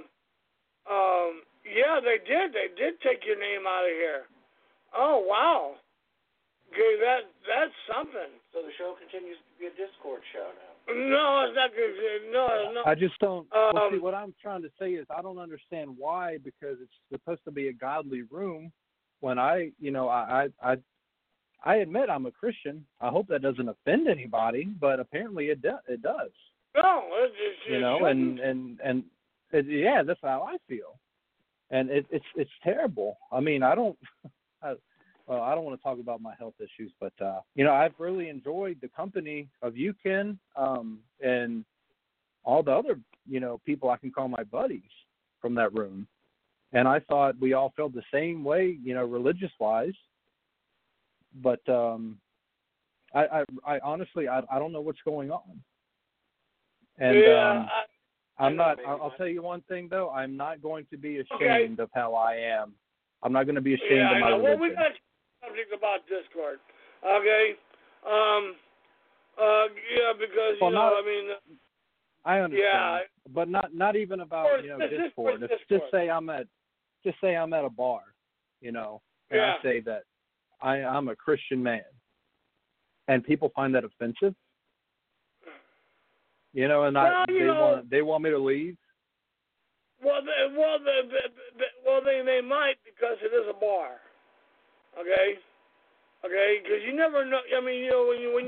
Yeah, they did. They did take your name out of here. Oh, wow. Okay, that's something. So the show continues to be a Discord show now. No, it's not good. No. I just don't. Well, see, what I'm trying to say is I don't understand why, because it's supposed to be a godly room. When I admit I'm a Christian. I hope that doesn't offend anybody, but apparently it does. No, yeah, that's how I feel, and it's terrible. I mean, I don't want to talk about my health issues, but I've really enjoyed the company of you, Ken, and all the other people I can call my buddies from that room, and I thought we all felt the same way, religious wise. But I honestly I don't know what's going on, and I'm not. I'll tell you one thing though. I'm not going to be ashamed of how I am. I'm not going to be ashamed of my religion. Well, we got something about Discord. Okay. Yeah, because I understand. Yeah. But not even about Discord. Just say I'm at a bar, and I say that I'm a Christian man, and people find that offensive. And they want me to leave. Well, they might, because it is a bar. Okay, because you never know. I mean, when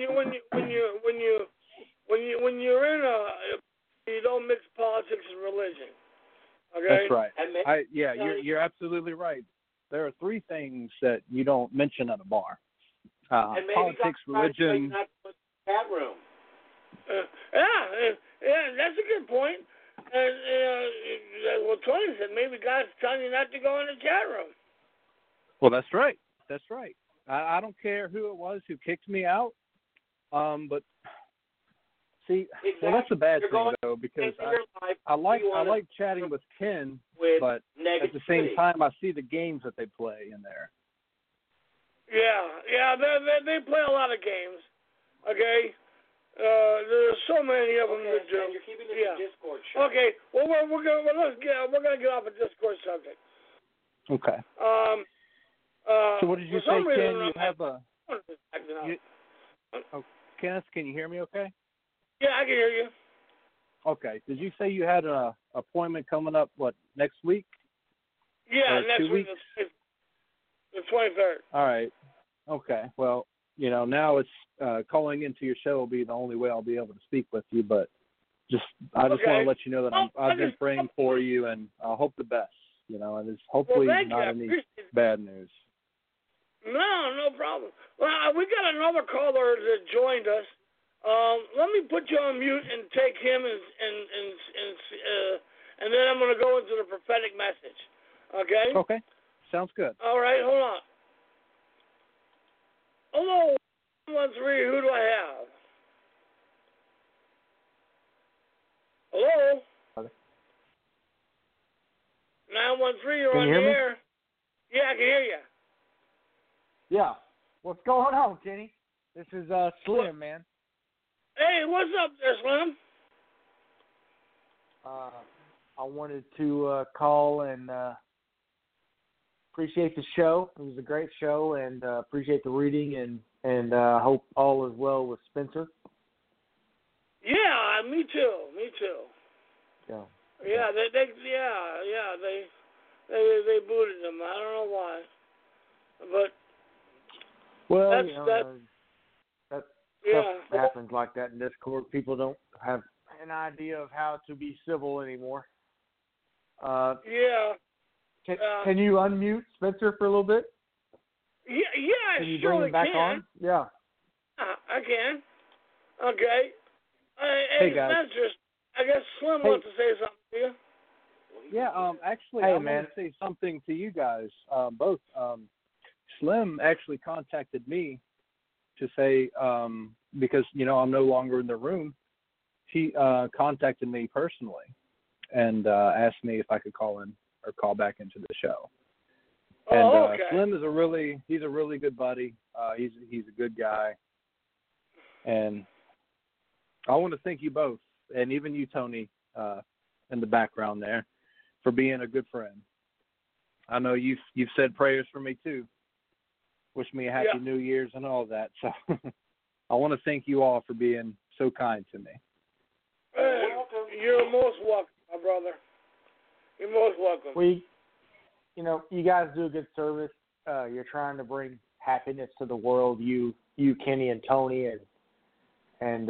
you're in you don't mix politics and religion. Okay. That's right. You're absolutely right. There are three things that you don't mention at a bar: politics, religion. Chat room. Yeah, that's a good point. And what Tony said, maybe God's telling you not to go in the chat room. Well, that's right. That's right. I don't care who it was who kicked me out. But see, well, that's a bad thing though, because I like chatting with Ken, but at the same time, I see the games that they play in there. Yeah, they play a lot of games. Okay. There's so many of them that do. And you're keeping it a Discord show. Okay. Well, we're gonna get off a Discord subject. Okay. So what did you say, Ken? You have a. Kenneth, can you hear me? Okay. Yeah, I can hear you. Okay. Did you say you had an appointment coming up? What, next week? Yeah, next 2 weeks. The 23rd. All right. Okay. Well, now it's calling into your show will be the only way I'll be able to speak with you. But I just want to let you know that I've been praying for you, and I hope the best. And it's hopefully not any bad news. No problem. Well, we got another caller that joined us. Let me put you on mute and take him, and then I'm going to go into the prophetic message. Okay? Okay. Sounds good. All right, hold on. Hello, 113, who do I have? Hello? 913, you're on the air. Yeah, I can hear you. Yeah. What's going on, Kenny? This is Slim, man. Hey, what's up there, Slim? I wanted to call and appreciate the show. It was a great show, and appreciate the reading, and hope all is well with Spencer. Yeah, me too. Yeah. Yeah, They booted him. I don't know why, but Well, that's you know, that yeah. stuff happens like that in Discord. People don't have an idea of how to be civil anymore. Yeah. Can you unmute Spencer for a little bit? Yeah, I Can you surely bring him back can. on? Yeah. I can. Okay. Hey, guys. Spencer, I guess Slim wants to say something to you. Yeah, actually, Hey, I man. want to say something to you guys, both. Slim actually contacted me to say, because, you know, I'm no longer in the room, he contacted me personally and asked me if I could call in or call back into the show. And Okay. Slim is he's a really good buddy. He's a good guy. And I want to thank you both, and even you, Tony, in the background there, for being a good friend. I know you've said prayers for me too. Wish me a happy New Year's and all that. So I want to thank you all for being so kind to me. You're most welcome, my brother. You're most welcome. You know, you guys do a good service. You're trying to bring happiness to the world. You, Kenny, and Tony, and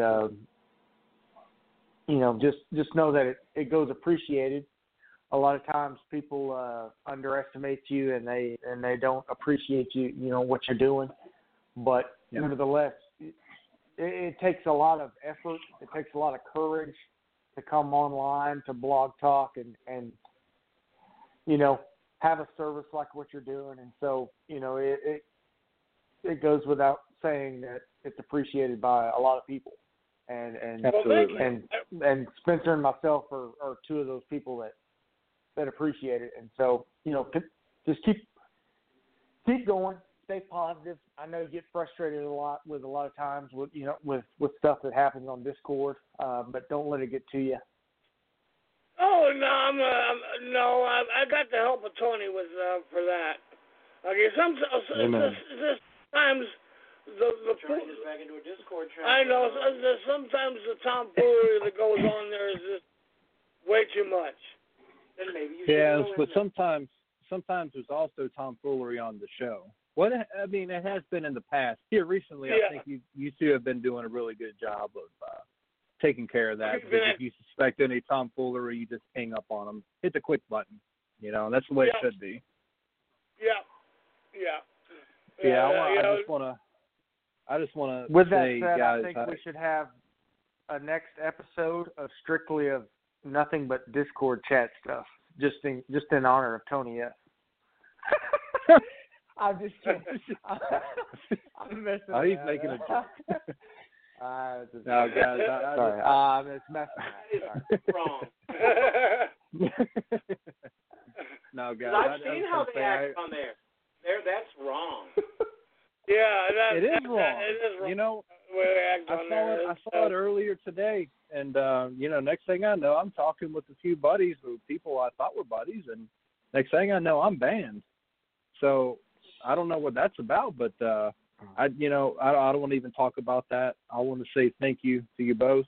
you know, just know that it goes appreciated. A lot of times people underestimate you and they don't appreciate you know what you're doing. But nevertheless, it takes a lot of effort. It takes a lot of courage to come online to Blog Talk and you know, have a service like what you're doing. And so, you know, it goes without saying that it's appreciated by a lot of people. And Absolutely. and Spencer and myself are two of those people that appreciate it. And so, you know, just keep going, stay positive. I know you get frustrated a lot of times with stuff that happens on Discord, but don't let it get to you. Oh no, I got the help of Tony with for that. Okay, sometimes the Turning this back into a Discord chat. I know. Sometimes the tomfoolery that goes on there is just way too much. Then maybe you Yes, should but sometimes there's also tomfoolery on the show. Well, I mean, it has been in the past. Here recently, I think you two have been doing a really good job of taking care of that. Because if you suspect any tomfoolery, you just hang up on them. Hit the quick button. You know, and that's the way it should be. Yeah. I just want to With say, that said, guys, I think we should have a next episode of strictly of nothing but Discord chat stuff, just in honor of Tony S. I'm just kidding. I'm messing. Oh, he's making a joke. No, guys, sorry. I'm just messing. wrong. No, guys. I've seen how they act on there. That's wrong. Yeah, it is wrong. It is wrong. You know, I saw it earlier today, and you know, next thing I know, I'm talking with a few buddies, or people I thought were buddies, and next thing I know, I'm banned. So I don't know what that's about, but I don't want to even talk about that. I want to say thank you to you both,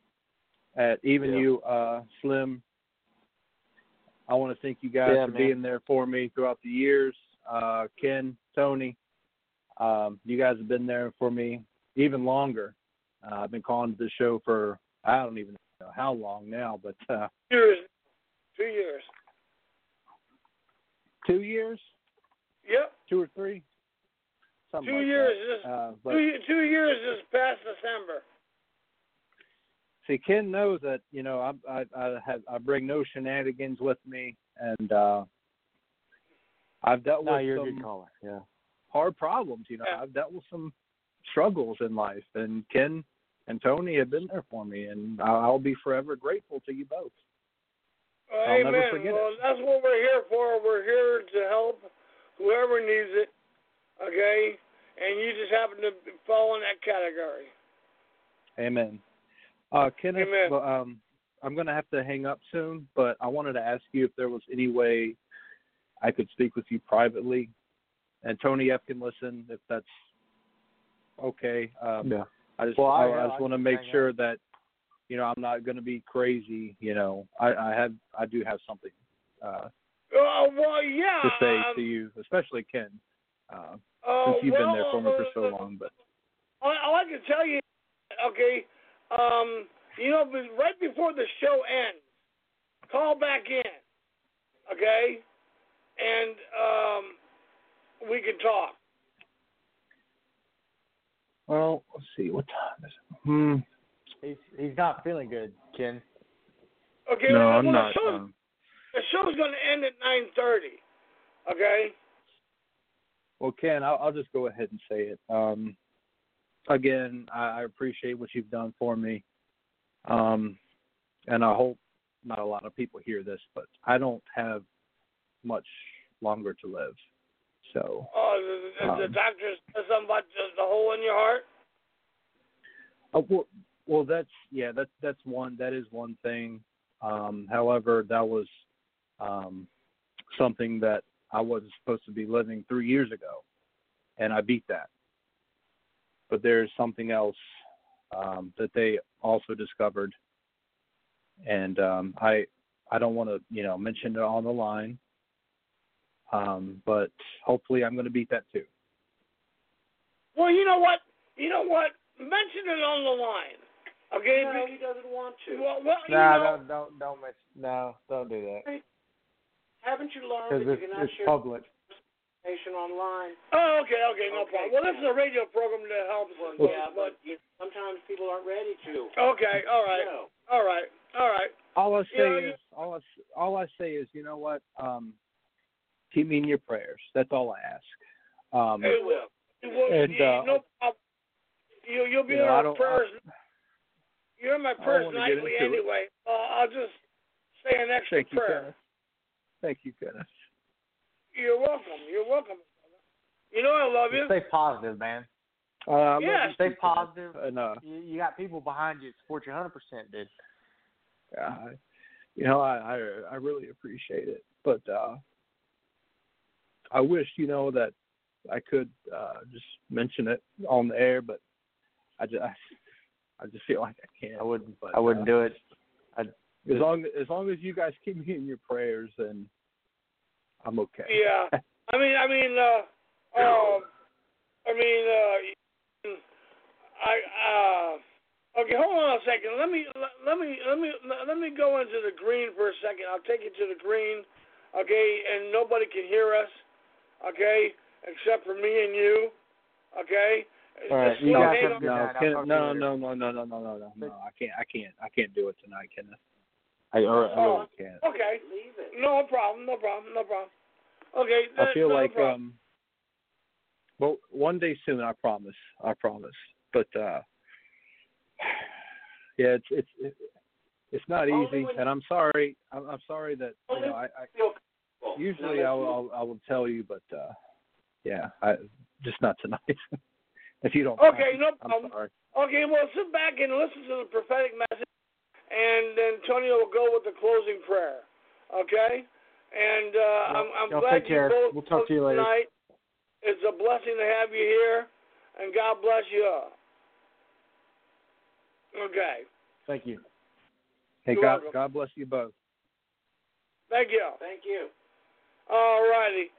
you, Slim. I want to thank you guys for being there for me throughout the years. Ken, Tony, you guys have been there for me even longer. I've been calling the show for I don't even know how long now, but 2 years. 2 years? Yep. 2 or 3? Something 2 like years. that. 2 years is past December. See, Ken knows that I bring no shenanigans with me, and I've dealt with you're a some good caller. Yeah. hard problems. I've dealt with some struggles in life, and Ken and Tony have been there for me, and I'll be forever grateful to you both. I'll Amen. never forget it. That's what we're here for. We're here to help whoever needs it. Okay, and you just happen to fall in that category. Amen. Kenneth, I'm going to have to hang up soon, but I wanted to ask you if there was any way I could speak with you privately. And Tony F. can listen if that's okay. Yeah. I just want to make sure that, I'm not going to be crazy. I do have something Well, yeah. to say to you, especially Ken, since you've been there for me for so long. But all I can tell you, okay, right before the show ends, call back in, okay, and we can talk. Well, let's see, what time is it? He's not feeling good, Ken. Okay, No, well, I'm not. The show's going to end at 9:30. Okay. Well, Ken, I'll just go ahead and say it. Again, I appreciate what you've done for me, and I hope not a lot of people hear this, but I don't have much longer to live. So. The doctor said something about just the hole in your heart. Well, that's one. That is one thing. However, that was something that I wasn't supposed to be living 3 years ago, and I beat that. But there's something else that they also discovered, and I don't want to mention it on the line, but hopefully I'm going to beat that too. Well, you know what? Mention it on the line. Okay. No, he doesn't want to. Well, Don't mention. No, don't do that. Haven't you learned that you cannot it's share public. information online? Oh, okay, no problem. Well, this is a radio program that helps. But sometimes people aren't ready to. Okay, all right. All I say is, you know what? Keep me in your prayers. That's all I ask. It will. And no problem. You'll be in my prayers. You're in my prayers nightly anyway. I'll just say an extra prayer. Thank you, Kenneth. You're welcome. You know I love you. Stay positive, man. Yeah. Stay positive. And you got people behind you that support you 100%, dude. I really appreciate it, but I wish that I could just mention it on the air, but I just feel like I can't. I wouldn't do it. As long as you guys keep me in your prayers, then I'm okay. Yeah. Okay, hold on a second. Let me go into the green for a second. I'll take you to the green, okay, and nobody can hear us, okay, except for me and you, okay. All right. No, I can't do it tonight, Kenneth. I really can't. Okay. Leave it. No problem. Okay. I feel like problem. well, one day soon. I promise. But yeah, it's not easy, and I'm sorry. I'm sorry that I usually I will tell you, but yeah, just not tonight. If you don't. Okay, no problem. I'm sorry. Okay, well, sit back and listen to the prophetic message, and then Tony will go with the closing prayer. Okay? And I'm glad you both we'll talk to you later. tonight. It's a blessing to have you here, and God bless you all. Okay. Thank you. Hey, You're welcome. God bless you both. Thank you. Thank you. All righty.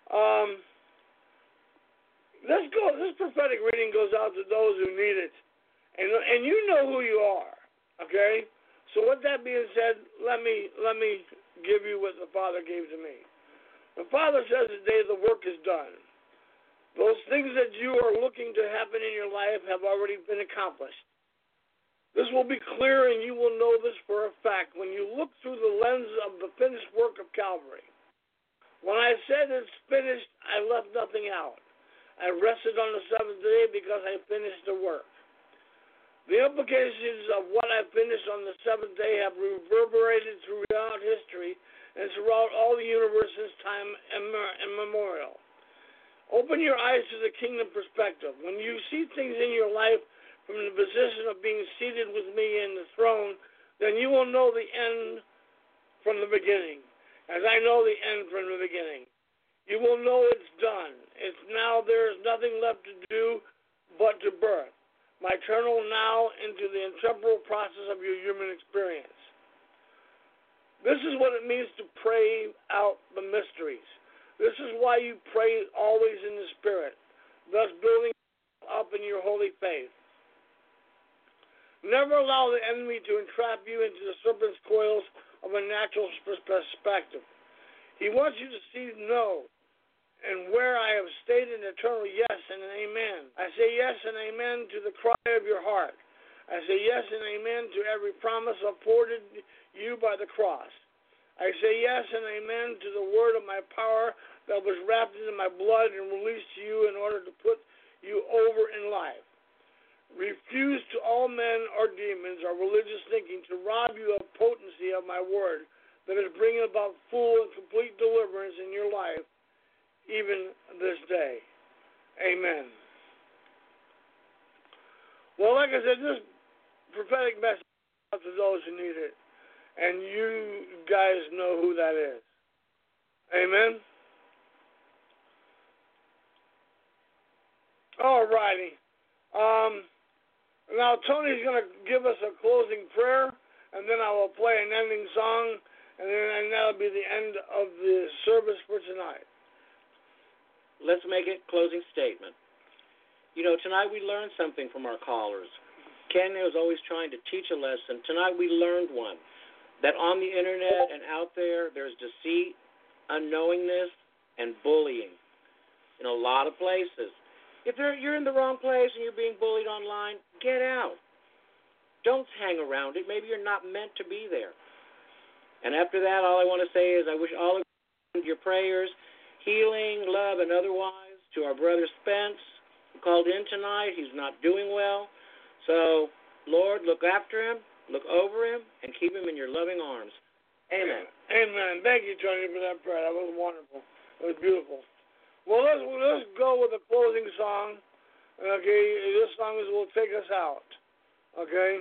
Let's go. This prophetic reading goes out to those who need it, and you know who you are. Okay. So with that being said, let me give you what the Father gave to me. The Father says today the work is done. Those things that you are looking to happen in your life have already been accomplished. This will be clear, and you will know this for a fact when you look through the lens of the finished work of Calvary. When I said it's finished, I left nothing out. I rested on the seventh day because I finished the work. The implications of what I finished on the seventh day have reverberated throughout history and throughout all the universe since time immemorial. Open your eyes to the kingdom perspective. When you see things in your life from the position of being seated with me in the throne, then you will know the end from the beginning, as I know the end from the beginning. You will know it's done. It's now there is nothing left to do but to birth my eternal now into the intemporal process of your human experience. This is what it means to pray out the mysteries. This is why you pray always in the Spirit, thus building up in your holy faith. Never allow the enemy to entrap you into the serpent's coils of a natural perspective. He wants you to see no, and where I have stated an eternal yes and an amen. I say yes and amen to the cry of your heart. I say yes and amen to every promise afforded you by the cross. I say yes and amen to the word of my power that was wrapped into my blood and released to you in order to put you over in life. Refuse to all men or demons or religious thinking to rob you of potency of my word that is bringing about full and complete deliverance in your life, even this day. Amen. Well, like I said, this prophetic message is out to those who need it. And you guys know who that is. Amen? All righty. Now, Tony's going to give us a closing prayer, and then I will play an ending song, and that'll be the end of the service for tonight. Let's make it closing statement. You know, tonight we learned something from our callers. Ken was always trying to teach a lesson. Tonight we learned one. That on the internet and out there, there's deceit, unknowingness, and bullying in a lot of places. If you're in the wrong place and you're being bullied online, get out. Don't hang around it. Maybe you're not meant to be there. And after that, all I want to say is I wish all of your prayers, healing, love, and otherwise to our brother Spence, who called in tonight. He's not doing well. So, Lord, look after him. Look over him and keep him in your loving arms. Amen. Amen. Thank you, Tony, for that prayer. That was wonderful. It was beautiful. Well, let's go with the closing song. Okay, this song will take us out. Okay.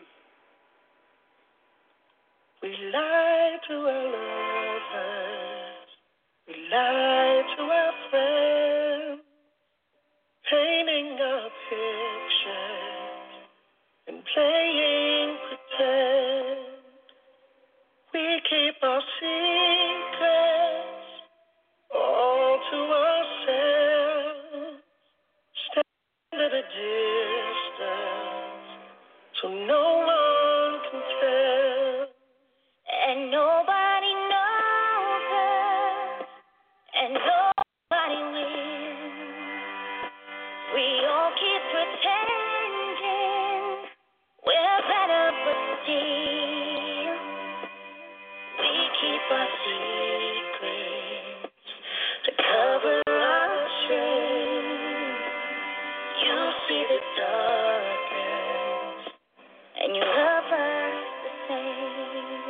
We lie to our lovers. We lie to our friends, painting a picture and playing pretend. We keep our secrets all to ourselves, stand at a distance so no one can tell. And nobody knows us, and nobody will. We all keep pretending we're better, but still, we keep our secrets to cover our shame. You see the darkness, and you love us the same.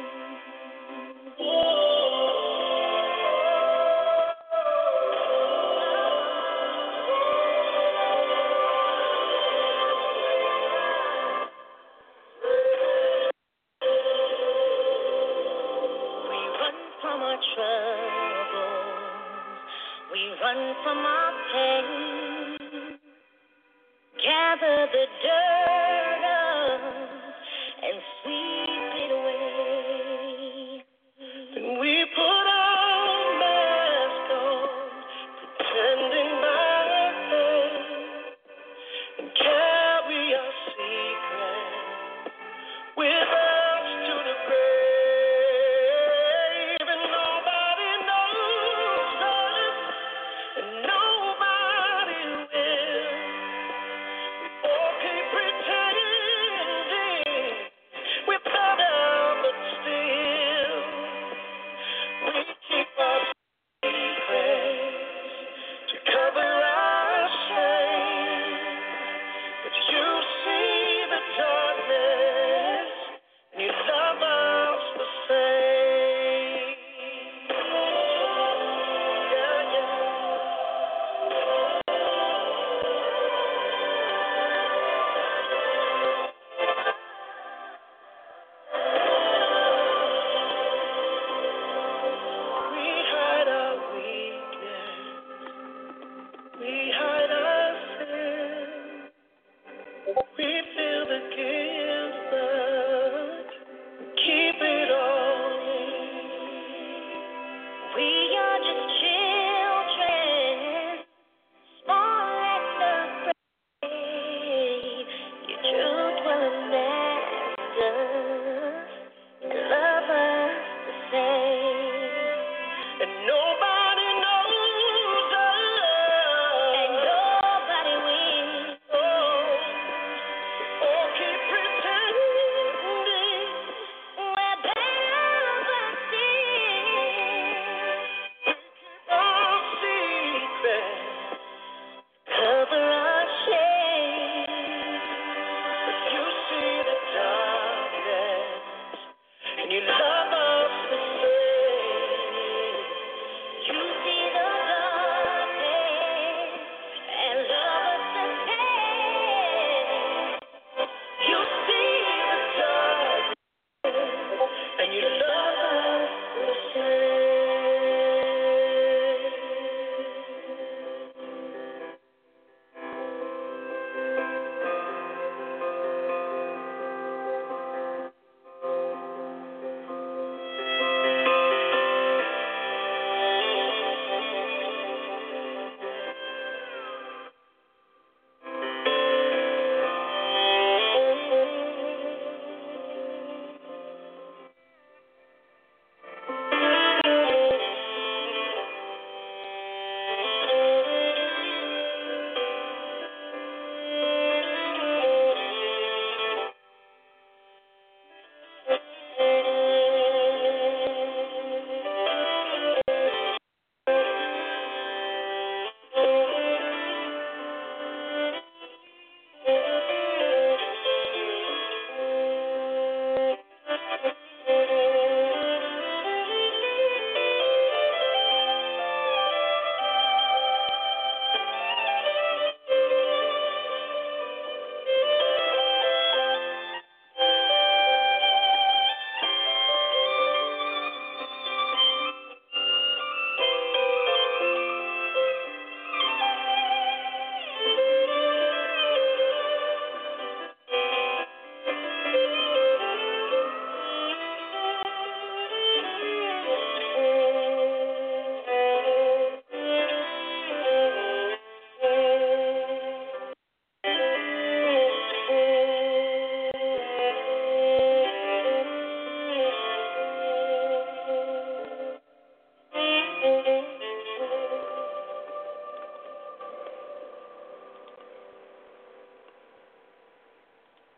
Troubles, we run from our pain, gather the dirt up and sweep it away. Then we put our mask on, pretending by faith, and carry our secrets with us to the grave. Keep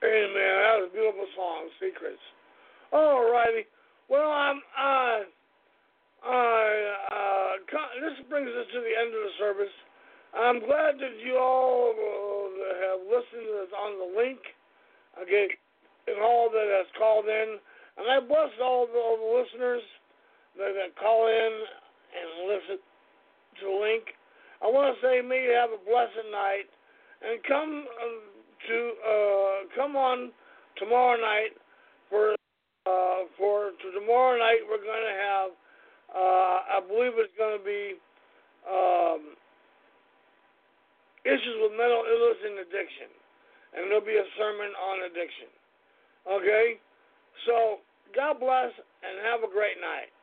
Amen. That was a beautiful song, Secrets. All righty. Well, this brings us to the end of the service. I'm glad that you all have listened to us on the link, okay, and all that has called in. And I bless all the listeners that call in and listen to the link. I want to say, may you have a blessed night, and come on tomorrow night for tomorrow night. We're going to have, I believe it's going to be issues with mental illness and addiction, and there'll be a sermon on addiction. Okay, so God bless and have a great night.